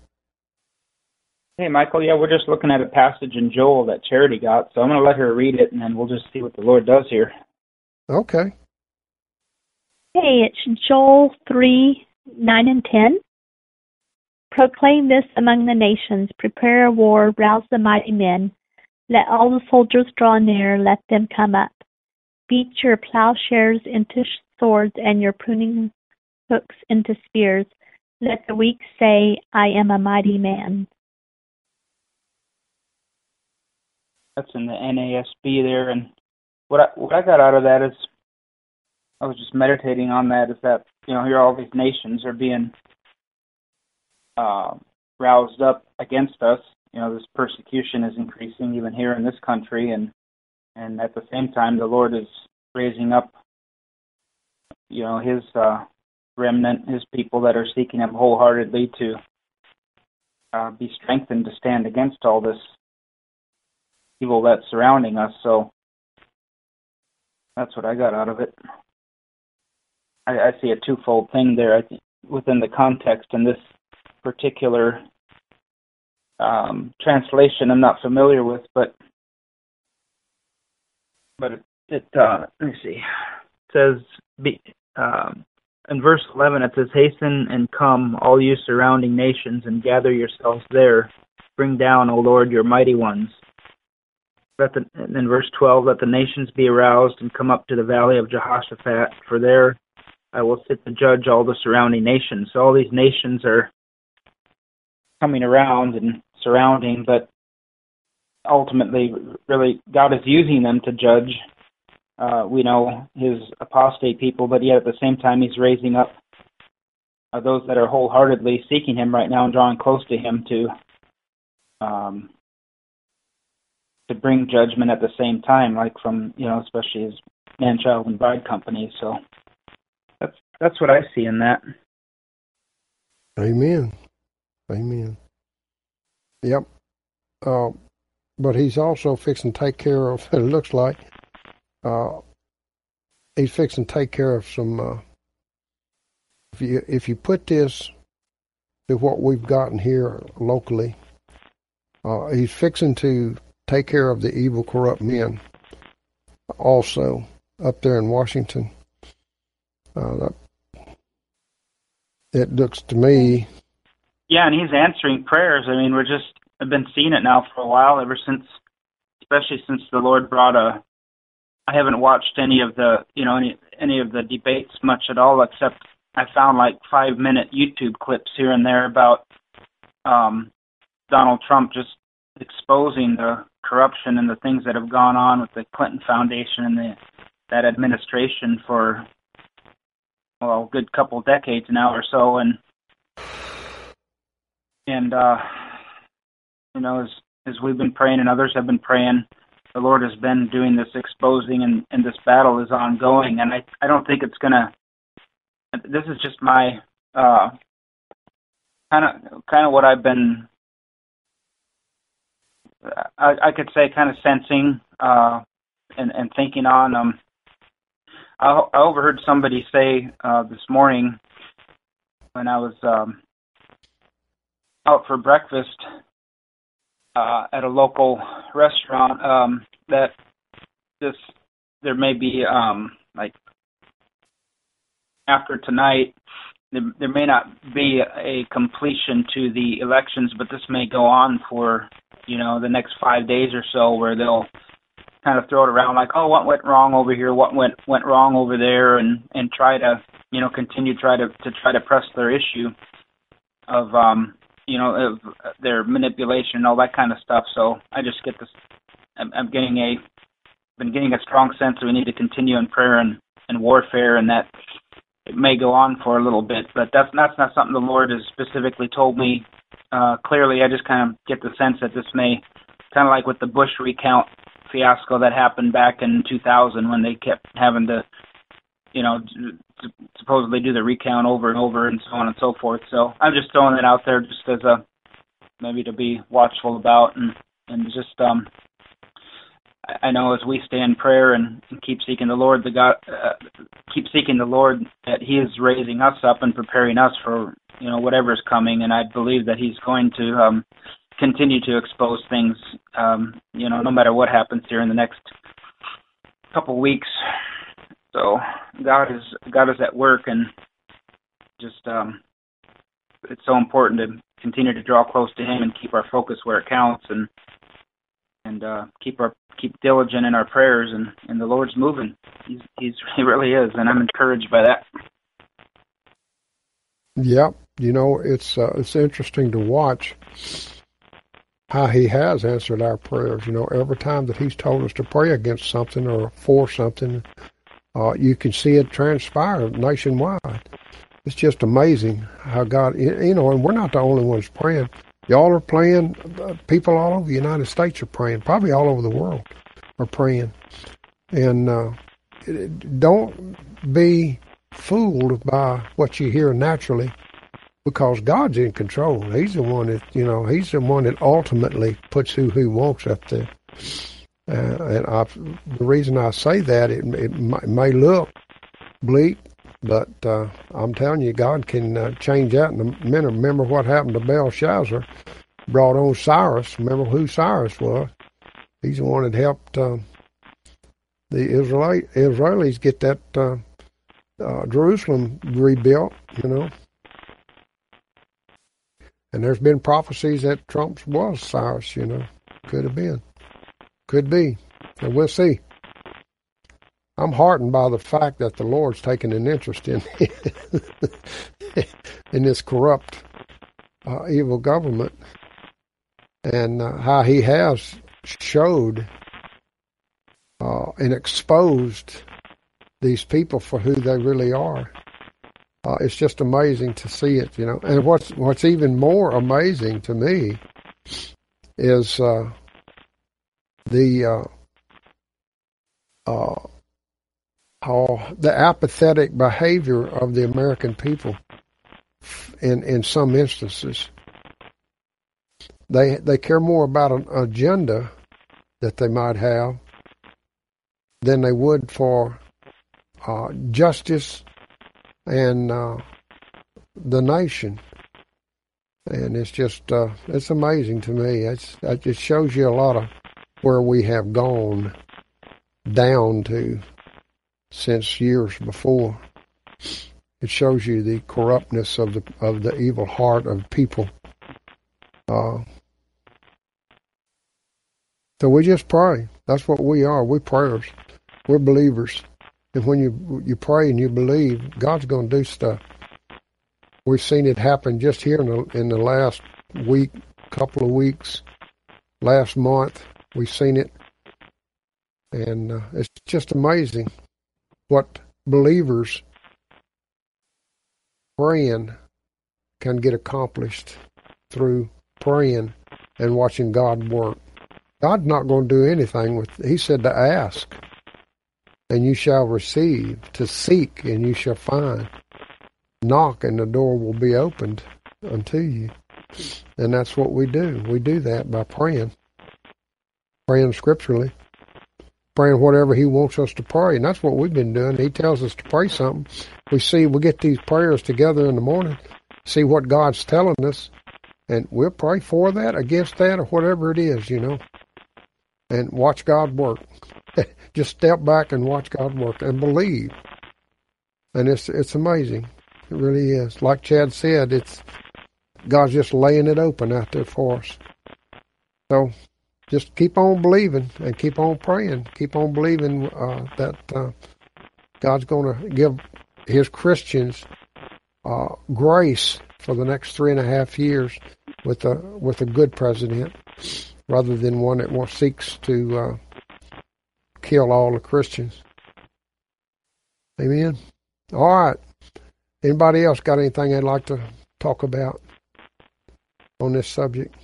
Speaker 18: Hey, Michael, yeah, we're just looking at a passage in Joel that Charity got, so I'm going to let her read it, and then we'll just see what the Lord does here.
Speaker 1: Okay.
Speaker 19: Hey, it's Joel three, nine and ten. Proclaim this among the nations, prepare a war, rouse the mighty men. Let all the soldiers draw near, let them come up. Beat your plowshares into swords and your pruning hooks into spears. Let the weak say, I am a mighty man.
Speaker 18: That's in the N A S B there, and what I, what I got out of that is, I was just meditating on that, is that, you know, here all these nations are being uh, roused up against us. You know, this persecution is increasing even here in this country, and and at the same time, the Lord is raising up, you know, His uh, remnant, His people that are seeking Him wholeheartedly to uh, be strengthened to stand against all this evil that's surrounding us. So that's what I got out of it. I, I see a twofold thing there. I think within the context in this particular um, translation I'm not familiar with, but but it, it uh, let me see. It says be, um, in verse eleven it says, "Hasten and come, all you surrounding nations, and gather yourselves there. Bring down, O Lord, your mighty ones." Let the, and in verse twelve, "Let the nations be aroused and come up to the valley of Jehoshaphat, for there I will sit to judge all the surrounding nations." So all these nations are coming around and surrounding, but ultimately, really, God is using them to judge. Uh, we know his apostate people, but yet at the same time, he's raising up uh, those that are wholeheartedly seeking him right now and drawing close to him to um, to bring judgment at the same time, like from, you know, especially his Man, Child, and Bride companies. So that's that's what I see in that.
Speaker 1: Amen. Amen. Yep. Uh, but he's also fixing to take care of, it looks like, uh, he's fixing to take care of some, uh, if you, if you put this to what we've gotten here locally, uh, he's fixing to take care of the evil, corrupt men also up there in Washington. Uh, that, it looks to me.
Speaker 18: Yeah, and he's answering prayers. I mean, we're just, I've been seeing it now for a while, ever since, especially since the Lord brought a, I haven't watched any of the, you know, any, any of the debates much at all, except I found like five minute YouTube clips here and there about um, Donald Trump just exposing the corruption and the things that have gone on with the Clinton Foundation and the, that administration for, well, a good couple decades now or so. And, and, uh, you know, as, as we've been praying and others have been praying, the Lord has been doing this exposing, and, and this battle is ongoing. And I, I don't think it's going to, this is just my, uh, kind of, kind of what I've been, I, I could say kind of sensing, uh, and, and thinking on. Um, I, I overheard somebody say, uh, this morning when I was, um, out for breakfast, uh, at a local restaurant, um, that this, there may be, um, like, after tonight, there, there may not be a completion to the elections, but this may go on for, you know, the next five days or so, where they'll kind of throw it around like, oh, what went wrong over here, what went went wrong over there, and, and try to, you know, continue try to, to try to press their issue of, um, you know, of their manipulation and all that kind of stuff. So I just get this, I'm, I'm getting a, been getting a strong sense that we need to continue in prayer and, and warfare, and that it may go on for a little bit, but that's, that's not something the Lord has specifically told me uh, clearly. I just kind of get the sense that this may, kind of like with the Bush recount fiasco that happened back in two thousand, when they kept having to, you know, to supposedly do the recount over and over and so on and so forth. So I'm just throwing it out there just as a, maybe to be watchful about, and, and just, um, I know as we stay in prayer and, and keep seeking the Lord, the God, uh, keep seeking the Lord, that He is raising us up and preparing us for, you know, whatever is coming. And I believe that He's going to um, continue to expose things, um, you know, no matter what happens here in the next couple weeks. So God is God is at work, and just um, it's so important to continue to draw close to Him and keep our focus where it counts, and and uh, keep our keep diligent in our prayers, and, and the Lord's moving. He's he's he really is, and I'm encouraged by that.
Speaker 1: Yep, you know, it's uh, it's interesting to watch how He has answered our prayers. You know, every time that He's told us to pray against something or for something, uh, you can see it transpire nationwide. It's just amazing how God, you know, and we're not the only ones praying. Y'all are praying. People all over the United States are praying. Probably all over the world are praying. And uh, don't be fooled by what you hear naturally. because God's in control. He's the one that, you know, he's the one that ultimately puts who he wants up there. Uh, and I, the reason I say that, it, it may look bleak, but uh, I'm telling you, God can uh, change that in a minute. Remember what happened to Belshazzar, brought on Cyrus. Remember who Cyrus was. He's the one that helped uh, the Israeli, Israelis get that uh, uh, Jerusalem rebuilt, you know. And there's been prophecies that Trump's was Cyrus, you know. Could have been. Could be. And we'll see. I'm heartened by the fact that the Lord's taken an interest in in this corrupt, uh, evil government, and uh, how he has showed uh, and exposed these people for who they really are. Uh, it's just amazing to see it, you know. And what's what's even more amazing to me is uh, the uh, uh, how the apathetic behavior of the American people. In in some instances, they they care more about an agenda that they might have than they would for uh, justice and uh, the nation. And it's just uh, it's amazing to me. It's it just shows you a lot of where we have gone down to since years before. It shows you the corruptness of the of the evil heart of people. Uh, so we just pray. That's what we are. We're prayers. We're believers. And when you you pray and you believe, God's going to do stuff. We've seen it happen just here in the, in the last week, couple of weeks, last month. We've seen it. And uh, it's just amazing what believers praying can get accomplished through praying and watching God work. God's not going to do anything with, he said to ask, and you shall receive, to seek, and you shall find, knock, and the door will be opened unto you. And that's what we do. We do that by praying, praying scripturally, praying whatever he wants us to pray. And that's what we've been doing. He tells us to pray something. We see, we get these prayers together in the morning, see what God's telling us, and we'll pray for that, against that, or whatever it is, you know, and watch God work. Just step back and watch God work and believe. And it's it's amazing. It really is. Like Chad said, it's God's just laying it open out there for us. So just keep on believing and keep on praying. Keep on believing uh, that uh, God's going to give his Christians uh, grace for the next three and a half years with a with a good president, rather than one that wants, seeks to uh, kill all the Christians. Amen. All right. Anybody else got anything they'd like to talk about on this subject?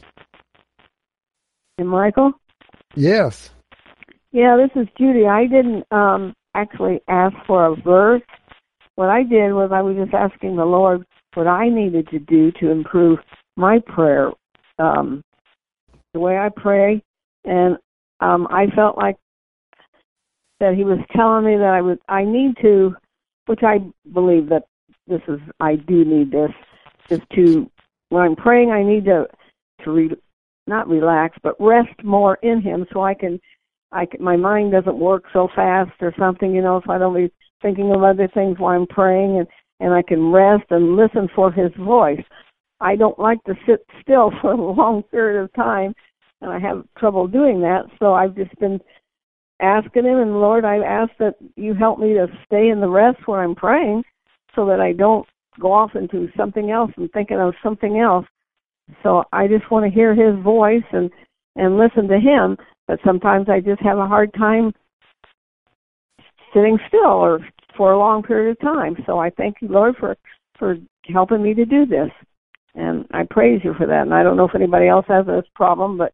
Speaker 5: Hey, Michael?
Speaker 1: Yes.
Speaker 5: Yeah, this is Judy. I didn't um, actually ask for a verse. What I did was I was just asking the Lord what I needed to do to improve my prayer, um, the way I pray. And um, I felt like that he was telling me that I would, I need to, which I believe that this is, I do need this, is to, when I'm praying, I need to, to re, not relax, but rest more in him so I can, I can, my mind doesn't work so fast or something, you know, so I don't be thinking of other things while I'm praying, and, and I can rest and listen for his voice. I don't like to sit still for a long period of time, and I have trouble doing that, so I've just been asking him, and Lord, I ask that you help me to stay in the rest where I'm praying so that I don't go off into something else and thinking of something else. So I just want to hear his voice and, and listen to him, but sometimes I just have a hard time sitting still or for a long period of time. So I thank you, Lord, for, for helping me to do this. And I praise you for that. And I don't know if anybody else has this problem, but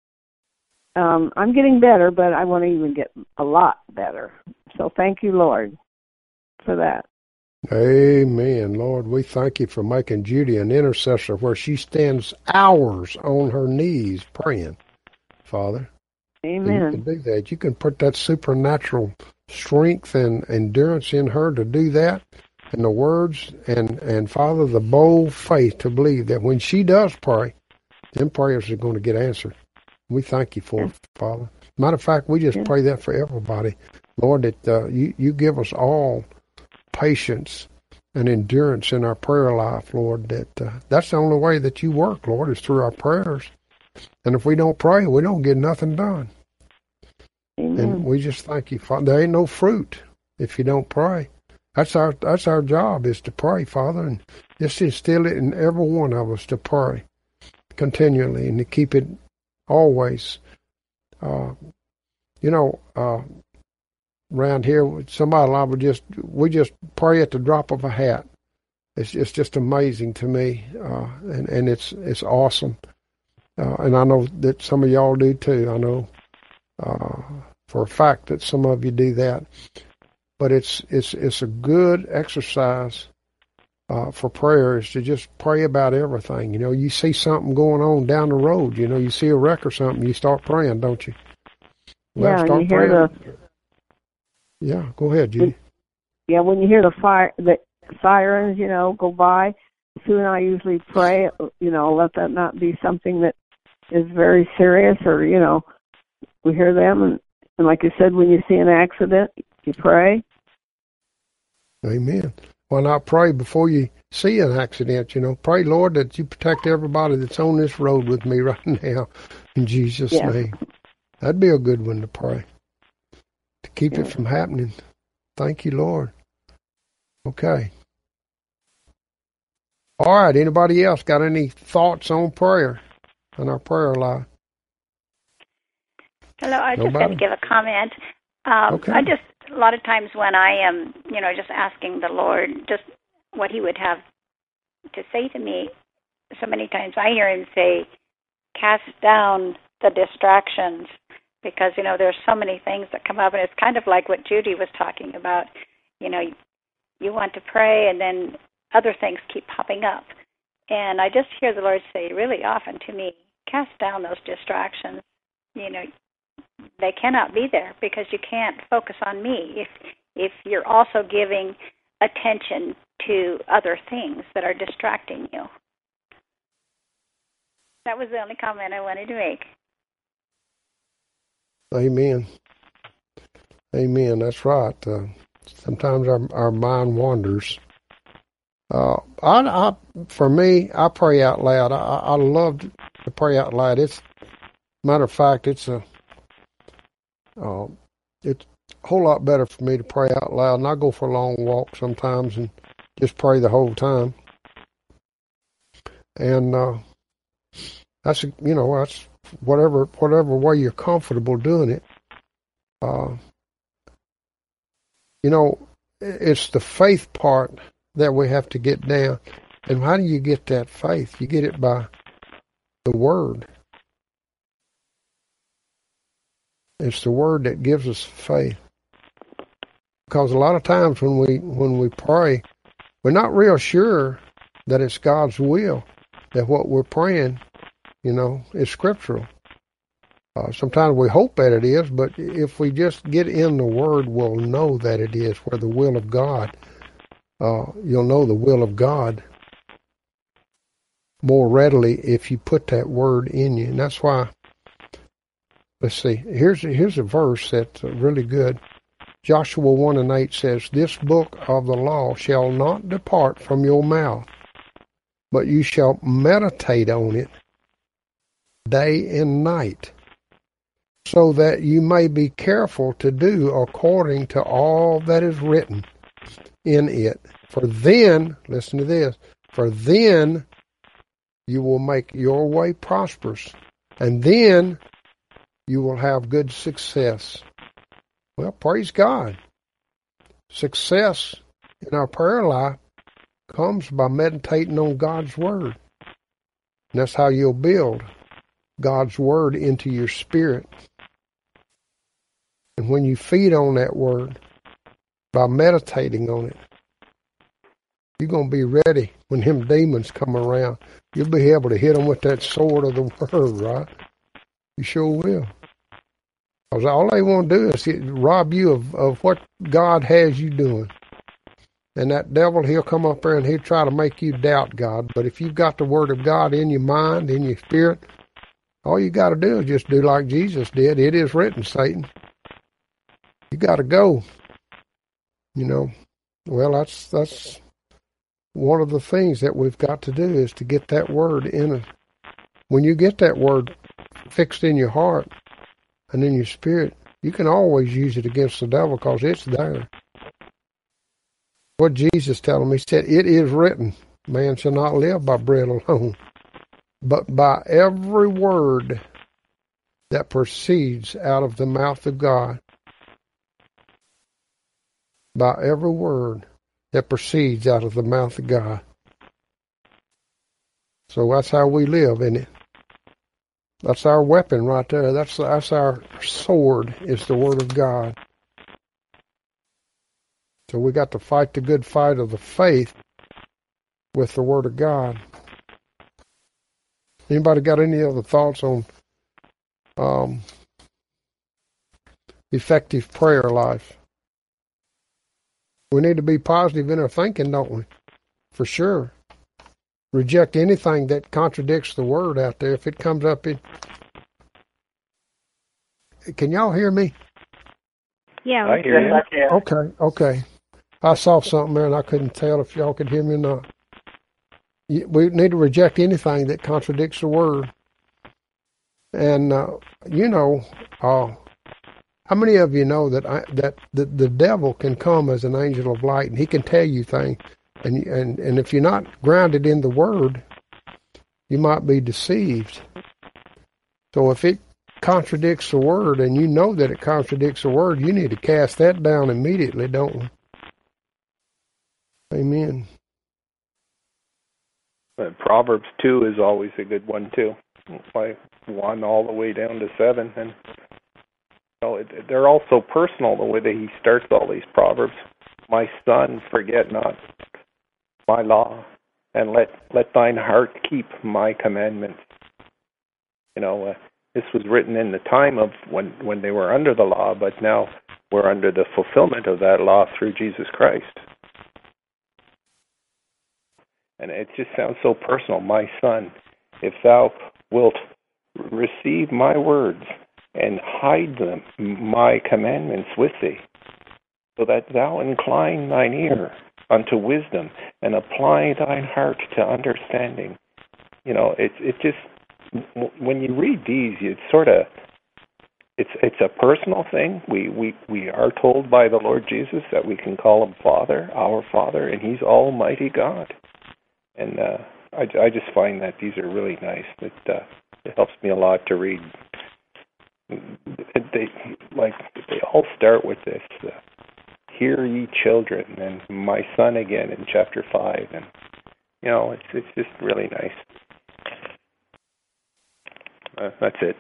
Speaker 5: um, I'm getting better, but I want to even get a lot better. So thank you, Lord, for that.
Speaker 1: Amen. Lord, we thank you for making Judy an intercessor where she stands hours on her knees praying, Father.
Speaker 5: Amen.
Speaker 1: And you can do that. You can put that supernatural strength and endurance in her to do that, and the words, and, and Father, the bold faith to believe that when she does pray, them prayers are going to get answered. We thank you for it, Father. Matter of fact, we just yeah. pray that for everybody. Lord, that uh, you, you give us all patience and endurance in our prayer life, Lord, that uh, that's the only way that you work, Lord, is through our prayers. And if we don't pray, we don't get nothing done.
Speaker 5: Amen.
Speaker 1: And we just thank you, Father. There ain't no fruit if you don't pray. That's our that's our job, is to pray, Father, and just instill it in every one of us to pray continually and to keep it always. Uh, you know, uh, around here, somebody I would just we just pray at the drop of a hat. It's it's just amazing to me, uh, and and it's it's awesome. Uh, and I know that some of y'all do too. I know uh, for a fact that some of you do that. But it's it's it's a good exercise uh, for prayer, is to just pray about everything. You know, you see something going on down the road. You know, you see a wreck or something, you start praying, don't you? Well,
Speaker 5: yeah,
Speaker 1: start
Speaker 5: you hear
Speaker 1: praying.
Speaker 5: the.
Speaker 1: Yeah, go ahead, Judy.
Speaker 5: Yeah, when you hear the fire, the sirens, you know, go by, Sue and I usually pray. You know, let that not be something that is very serious, or you know, we hear them, and, and like you said, when you see an accident, you pray.
Speaker 1: Amen. Why not pray before you see an accident? You know, pray, Lord, that you protect everybody that's on this road with me right now, in Jesus'
Speaker 5: yeah.
Speaker 1: name. That'd be a good one to pray, to keep
Speaker 5: yeah.
Speaker 1: it from happening. Thank you, Lord. Okay. All right. Anybody else got any thoughts on prayer and our prayer life?
Speaker 12: Hello. I just
Speaker 1: Nobody?
Speaker 12: got to give a comment. Um,
Speaker 1: okay.
Speaker 12: I just, a lot of times when I am, you know, just asking the Lord just what he would have to say to me, so many times I hear him say, cast down the distractions, because, you know, there's so many things that come up, and it's kind of like what Judy was talking about. You know, you want to pray, and then other things keep popping up. And I just hear the Lord say really often to me, cast down those distractions. You know, they cannot be there, because you can't focus on me if if you're also giving attention to other things that are distracting you. That was the only comment I wanted to make.
Speaker 1: Amen. Amen. That's right. Uh, sometimes our our mind wanders. Uh, I, I, for me, I pray out loud. I, I love to pray out loud. It's, matter of fact, it's a, uh, it's a whole lot better for me to pray out loud. And I go for a long walk sometimes and just pray the whole time. And uh, that's, you know, that's whatever whatever way you're comfortable doing it. Uh, you know, it's the faith part that we have to get down. And how do you get that faith? You get it by the Word. It's the Word that gives us faith. Because a lot of times when we when we pray, we're not real sure that it's God's will, that what we're praying, you know, is scriptural. Uh, sometimes we hope that it is, but if we just get in the Word, we'll know that it is, where the will of God. Uh, you'll know the will of God more readily if you put that Word in you. And that's why, let's see, here's, here's a verse that's really good. Joshua one and eight says, "This book of the law shall not depart from your mouth, but you shall meditate on it day and night, so that you may be careful to do according to all that is written in it. For then," listen to this, "for then you will make your way prosperous, and then you will have good success." Well, praise God. Success in our prayer life comes by meditating on God's Word. And that's how you'll build God's Word into your spirit. And when you feed on that Word, by meditating on it, You're going to be ready when them demons come around. You'll be able to hit them with that sword of the word, right? You sure will. Because all they want to do is rob you of, of what God has you doing. And that devil, he'll come up there and he'll try to make you doubt God. But if you've got the word of God in your mind, in your spirit, all you got to do is just do like Jesus did. It is written, Satan. You got to go. You know, well, that's that's one of the things that we've got to do is to get that word in it. When you get that word fixed in your heart and in your spirit, you can always use it against the devil because it's there. What Jesus told him, he said, it is written, man shall not live by bread alone, but by every word that proceeds out of the mouth of God. By every word that proceeds out of the mouth of God. So that's how we live, isn't it? That's our weapon right there. That's that's our sword, is the word of God. So we got to fight the good fight of the faith with the word of God. Anybody got any other thoughts on um, effective prayer life? We need to be positive in our thinking, don't we? For sure. Reject anything that contradicts the word out there. If it comes up in... Can y'all hear me?
Speaker 15: Yeah.
Speaker 2: I hear you. I can.
Speaker 1: Okay, okay. I saw something there and I couldn't tell if y'all could hear me or not. We need to reject anything that contradicts the word. And, uh, you know... Uh, How many of you know that I, that the, the devil can come as an angel of light and he can tell you things, and and and if you're not grounded in the word, you might be deceived. So if it contradicts the word and you know that it contradicts the word, you need to cast that down immediately, don't we? Amen.
Speaker 9: But Proverbs two is always a good one too, like one all the way down to seven, and. You know, they're all so personal, the way that he starts all these Proverbs. My son, forget not my law, and let, let thine heart keep my commandments. You know, uh, this was written in the time of when, when they were under the law, but now we're under the fulfillment of that law through Jesus Christ. And it just sounds so personal. My son, if thou wilt receive my words, and hide them, my commandments, with thee, so that thou incline thine ear unto wisdom, and apply thine heart to understanding. You know, it's it just, when you read these, it's sort of, it's it's a personal thing. We, we, we are told by the Lord Jesus that we can call him Father, our Father, and he's Almighty God. And uh, I, I just find that these are really nice. It, uh, it helps me a lot to read. They like they all start with this, uh, hear ye children, and my son again in chapter five, and you know it's it's just really nice. Uh, that's it.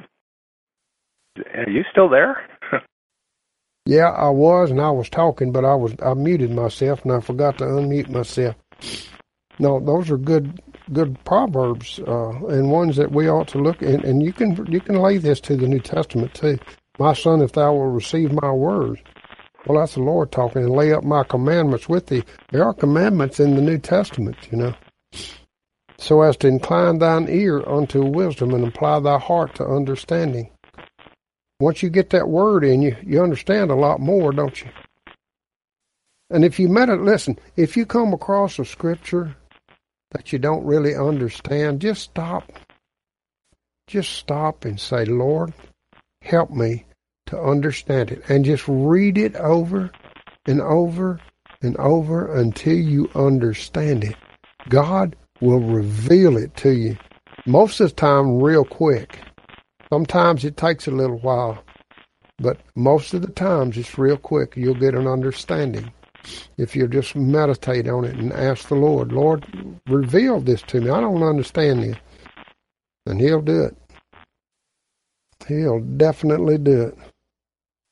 Speaker 9: Are you still there?
Speaker 1: Yeah, I was, and I was talking, but I was I muted myself, and I forgot to unmute myself. No, those are good good proverbs, uh, and ones that we ought to look at. And you can you can lay this to the New Testament too. My son, if thou will receive my words, well, that's the Lord talking, and lay up my commandments with thee. There are commandments in the New Testament, you know, so as to incline thine ear unto wisdom and apply thy heart to understanding. Once you get that word in you, you understand a lot more, don't you? And if you meditate, listen, if you come across a scripture that you don't really understand, just stop. Just stop and say, Lord, help me to understand it. And just read it over and over and over until you understand it. God will reveal it to you. Most of the time, real quick. Sometimes it takes a little while. But most of the times, it's real quick. You'll get an understanding. If you just meditate on it and ask the Lord, Lord, reveal this to me. I don't understand this. And he'll do it. He'll definitely do it.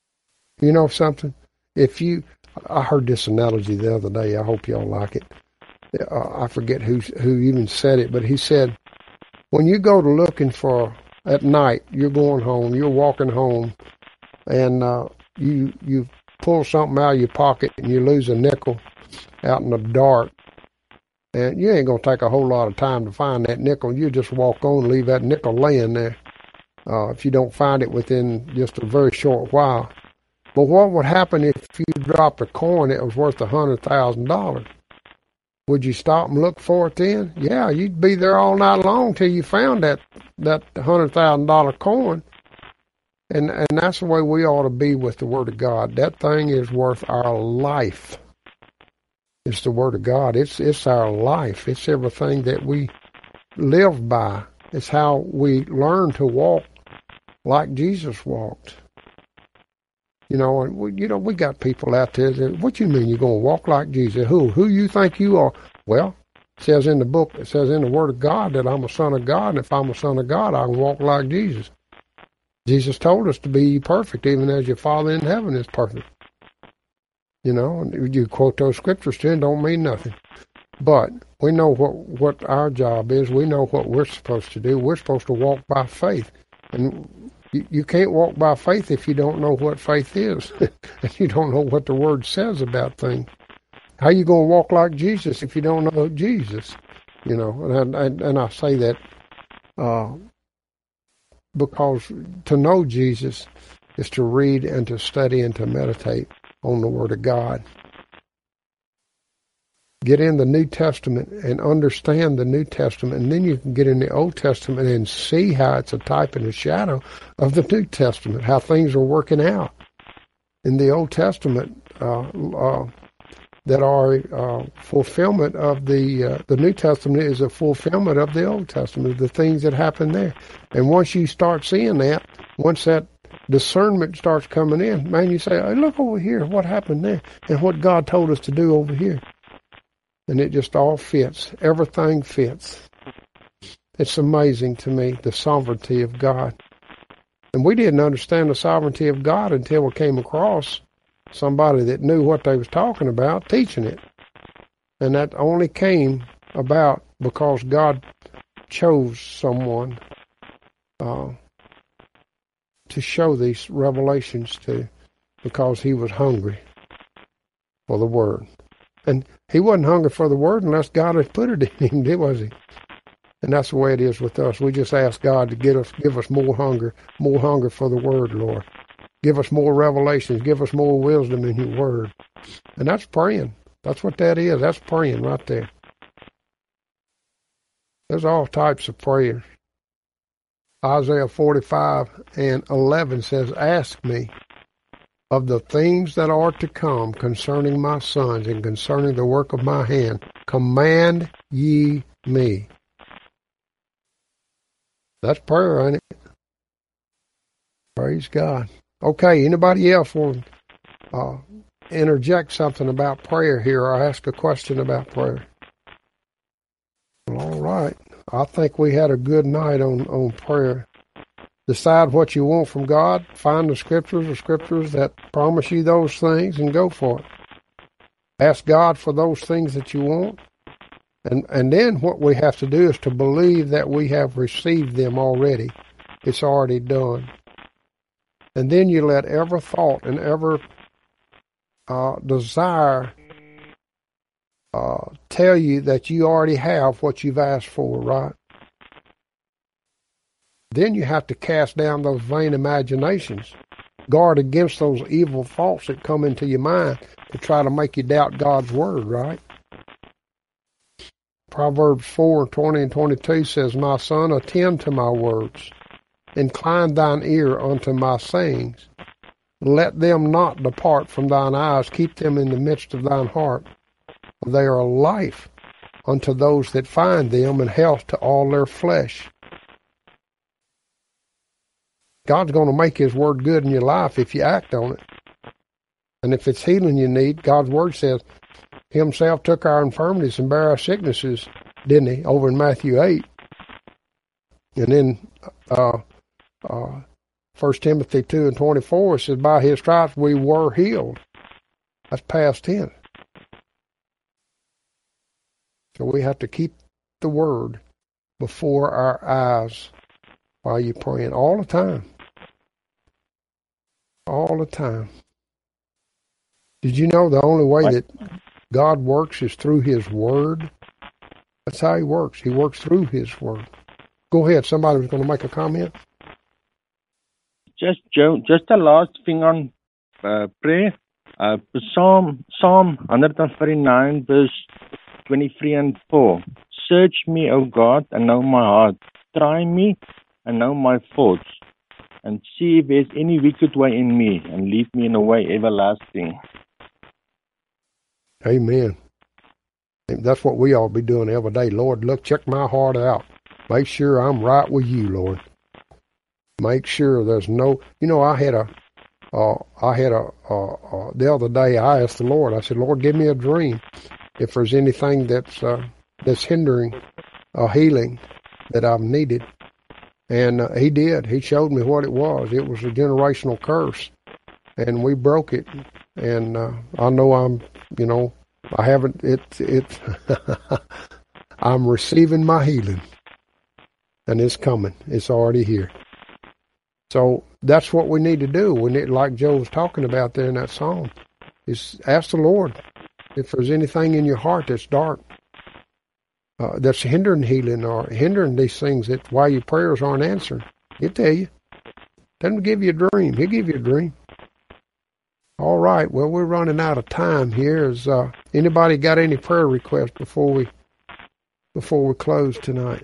Speaker 1: You know something? If you, I heard this analogy the other day. I hope y'all like it. uh, I forget who who even said it, but he said, when you go to looking for at night, you're going home, you're walking home, and uh, you you pull something out of your pocket and you lose a nickel out in the dark, and you ain't gonna take a whole lot of time to find that nickel. You just walk on and leave that nickel laying there uh, if you don't find it within just a very short while. But what would happen if you dropped a coin that was worth a hundred thousand dollars? Would you stop and look for it then? Yeah, you'd be there all night long till you found that that hundred thousand dollar coin. And and that's the way we ought to be with the Word of God. That thing is worth our life. It's the Word of God. It's it's our life. It's everything that we live by. It's how we learn to walk like Jesus walked. You know, and we, you know, we got people out there that, what you mean you're going to walk like Jesus? Who? Who you think you are? Well, it says in the book, it says in the Word of God that I'm a son of God, and if I'm a son of God, I can walk like Jesus. Jesus told us to be perfect, even as your Father in heaven is perfect. You know, and you quote those scriptures to it, don't mean nothing. But we know what, what our job is. We know what we're supposed to do. We're supposed to walk by faith. And you, you can't walk by faith if you don't know what faith is. And you don't know what the Word says about things. How you going to walk like Jesus if you don't know Jesus? You know, and I, and I say that uh, because to know Jesus is to read and to study and to meditate on the Word of God. Get in the New Testament and understand the New Testament, and then you can get in the Old Testament and see how it's a type and a shadow of the New Testament, how things are working out. In the Old Testament, uh, uh, that are uh, fulfillment of the uh, the New Testament is a fulfillment of the Old Testament, the things that happen there. And once you start seeing that, once that discernment starts coming in, man, you say, hey, look over here, what happened there, and what God told us to do over here. And it just all fits. Everything fits. It's amazing to me, the sovereignty of God. And we didn't understand the sovereignty of God until we came across somebody that knew what they was talking about, teaching it. And that only came about because God chose someone uh, to show these revelations to, because he was hungry for the Word. And he wasn't hungry for the Word unless God had put it in him, did was he? And that's the way it is with us. We just ask God to get us, give us more hunger, more hunger for the Word, Lord. Give us more revelations. Give us more wisdom in your Word. And that's praying. That's what that is. That's praying right there. There's all types of prayers. Isaiah forty-five and eleven says, ask me of the things that are to come concerning my sons and concerning the work of my hand. Command ye me. That's prayer, ain't it? Praise God. Okay, anybody else want to uh, interject something about prayer here or ask a question about prayer? All right. I think we had a good night on, on prayer. Decide what you want from God. Find the scriptures or scriptures that promise you those things and go for it. Ask God for those things that you want. And, and then what we have to do is to believe that we have received them already. It's already done. And then you let every thought and every uh, desire uh, tell you that you already have what you've asked for, right? Then you have to cast down those vain imaginations. Guard against those evil thoughts that come into your mind to try to make you doubt God's Word, right? Proverbs four, twenty and twenty-two says, my son, attend to my words. Incline thine ear unto my sayings. Let them not depart from thine eyes. Keep them in the midst of thine heart. They are life unto those that find them, and health to all their flesh. God's going to make His Word good in your life if you act on it. And if it's healing you need, God's Word says He Himself took our infirmities and bare our sicknesses, didn't He, over in Matthew eight. And then uh, uh, First Timothy two and twenty-four says, by His stripes we were healed. That's past tense. So we have to keep the word before our eyes while you're praying all the time. All the time. Did you know the only way that God works is through his word? That's how he works. He works through his word. Go ahead. Somebody was going to make a comment.
Speaker 4: Just Joe, just the last thing on uh, prayer. Uh, Psalm Psalm one forty-nine, verse twenty-three and four. Search me, O God, and know my heart. Try me and know my thoughts, and see if there's any wicked way in me, and lead me in a way everlasting.
Speaker 1: Amen. That's what we all be doing every day. Lord, look, check my heart out. Make sure I'm right with you, Lord. Make sure there's no, you know, I had a, uh, I had a, uh, uh, the other day I asked the Lord, I said, Lord, give me a dream. If there's anything that's, uh, that's hindering a healing that I've needed. And uh, he did. He showed me what it was. It was a generational curse. And we broke it. And uh, I know I'm, you know, I haven't, it's, it's, I'm receiving my healing. And it's coming. It's already here. So that's what we need to do. We need, like Joe was talking about there in that song, is ask the Lord if there's anything in your heart that's dark, uh, that's hindering healing or hindering these things, that why your prayers aren't answered. He'll tell you. Let him give you a dream. He'll give you a dream. All right. Well, we're running out of time here. Is uh, anybody got any prayer requests before we before we close tonight?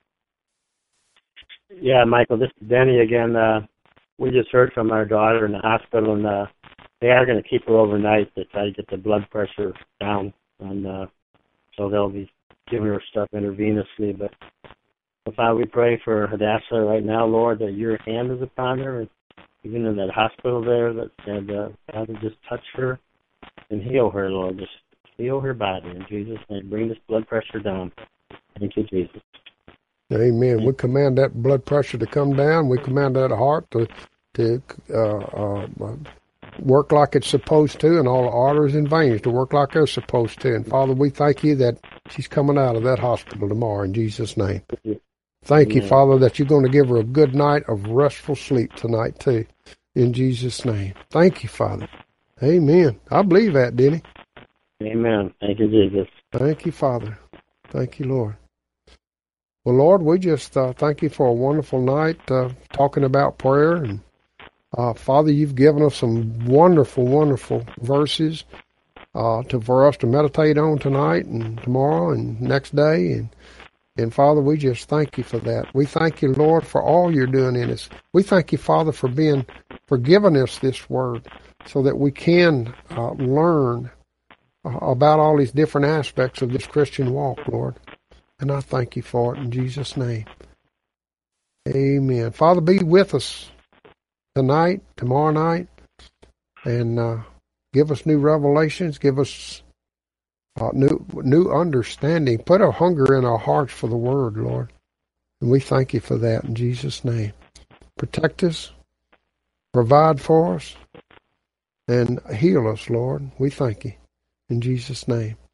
Speaker 6: Yeah, Michael, this is Denny again. Uh, we just heard from our daughter in the hospital, and uh, they are going to keep her overnight to try to get the blood pressure down, and uh, so they'll be giving her stuff intravenously. But Father, we pray for Hadassah right now, Lord, that your hand is upon her, and even in that hospital there, that and uh, Father, just touch her and heal her, Lord. Just heal her body in Jesus' name. Bring this blood pressure down. Thank you, Jesus.
Speaker 1: Amen. We command that blood pressure to come down. We command that heart to to uh, uh, work like it's supposed to, and all the arteries and veins to work like they're supposed to. And Father, we thank you that she's coming out of that hospital tomorrow in Jesus' name. Thank you, Father, that you're going to give her a good night of restful sleep tonight too, in Jesus' name. Thank you, Father. Amen. I believe that, didn't
Speaker 6: he? Amen. Thank you, Jesus.
Speaker 1: Thank you, Father. Thank you, Lord. Well, Lord, we just uh, thank you for a wonderful night uh, talking about prayer. And uh, Father, you've given us some wonderful, wonderful verses uh, to for us to meditate on tonight and tomorrow and next day. And, and Father, we just thank you for that. We thank you, Lord, for all you're doing in us. We thank you, Father, for being for giving us this word so that we can uh, learn uh, about all these different aspects of this Christian walk, Lord. And I thank you for it in Jesus' name. Amen. Father, be with us tonight, tomorrow night, and uh, give us new revelations. Give us uh, new new understanding. Put a hunger in our hearts for the word, Lord. And we thank you for that in Jesus' name. Protect us, provide for us, and heal us, Lord. We thank you in Jesus' name.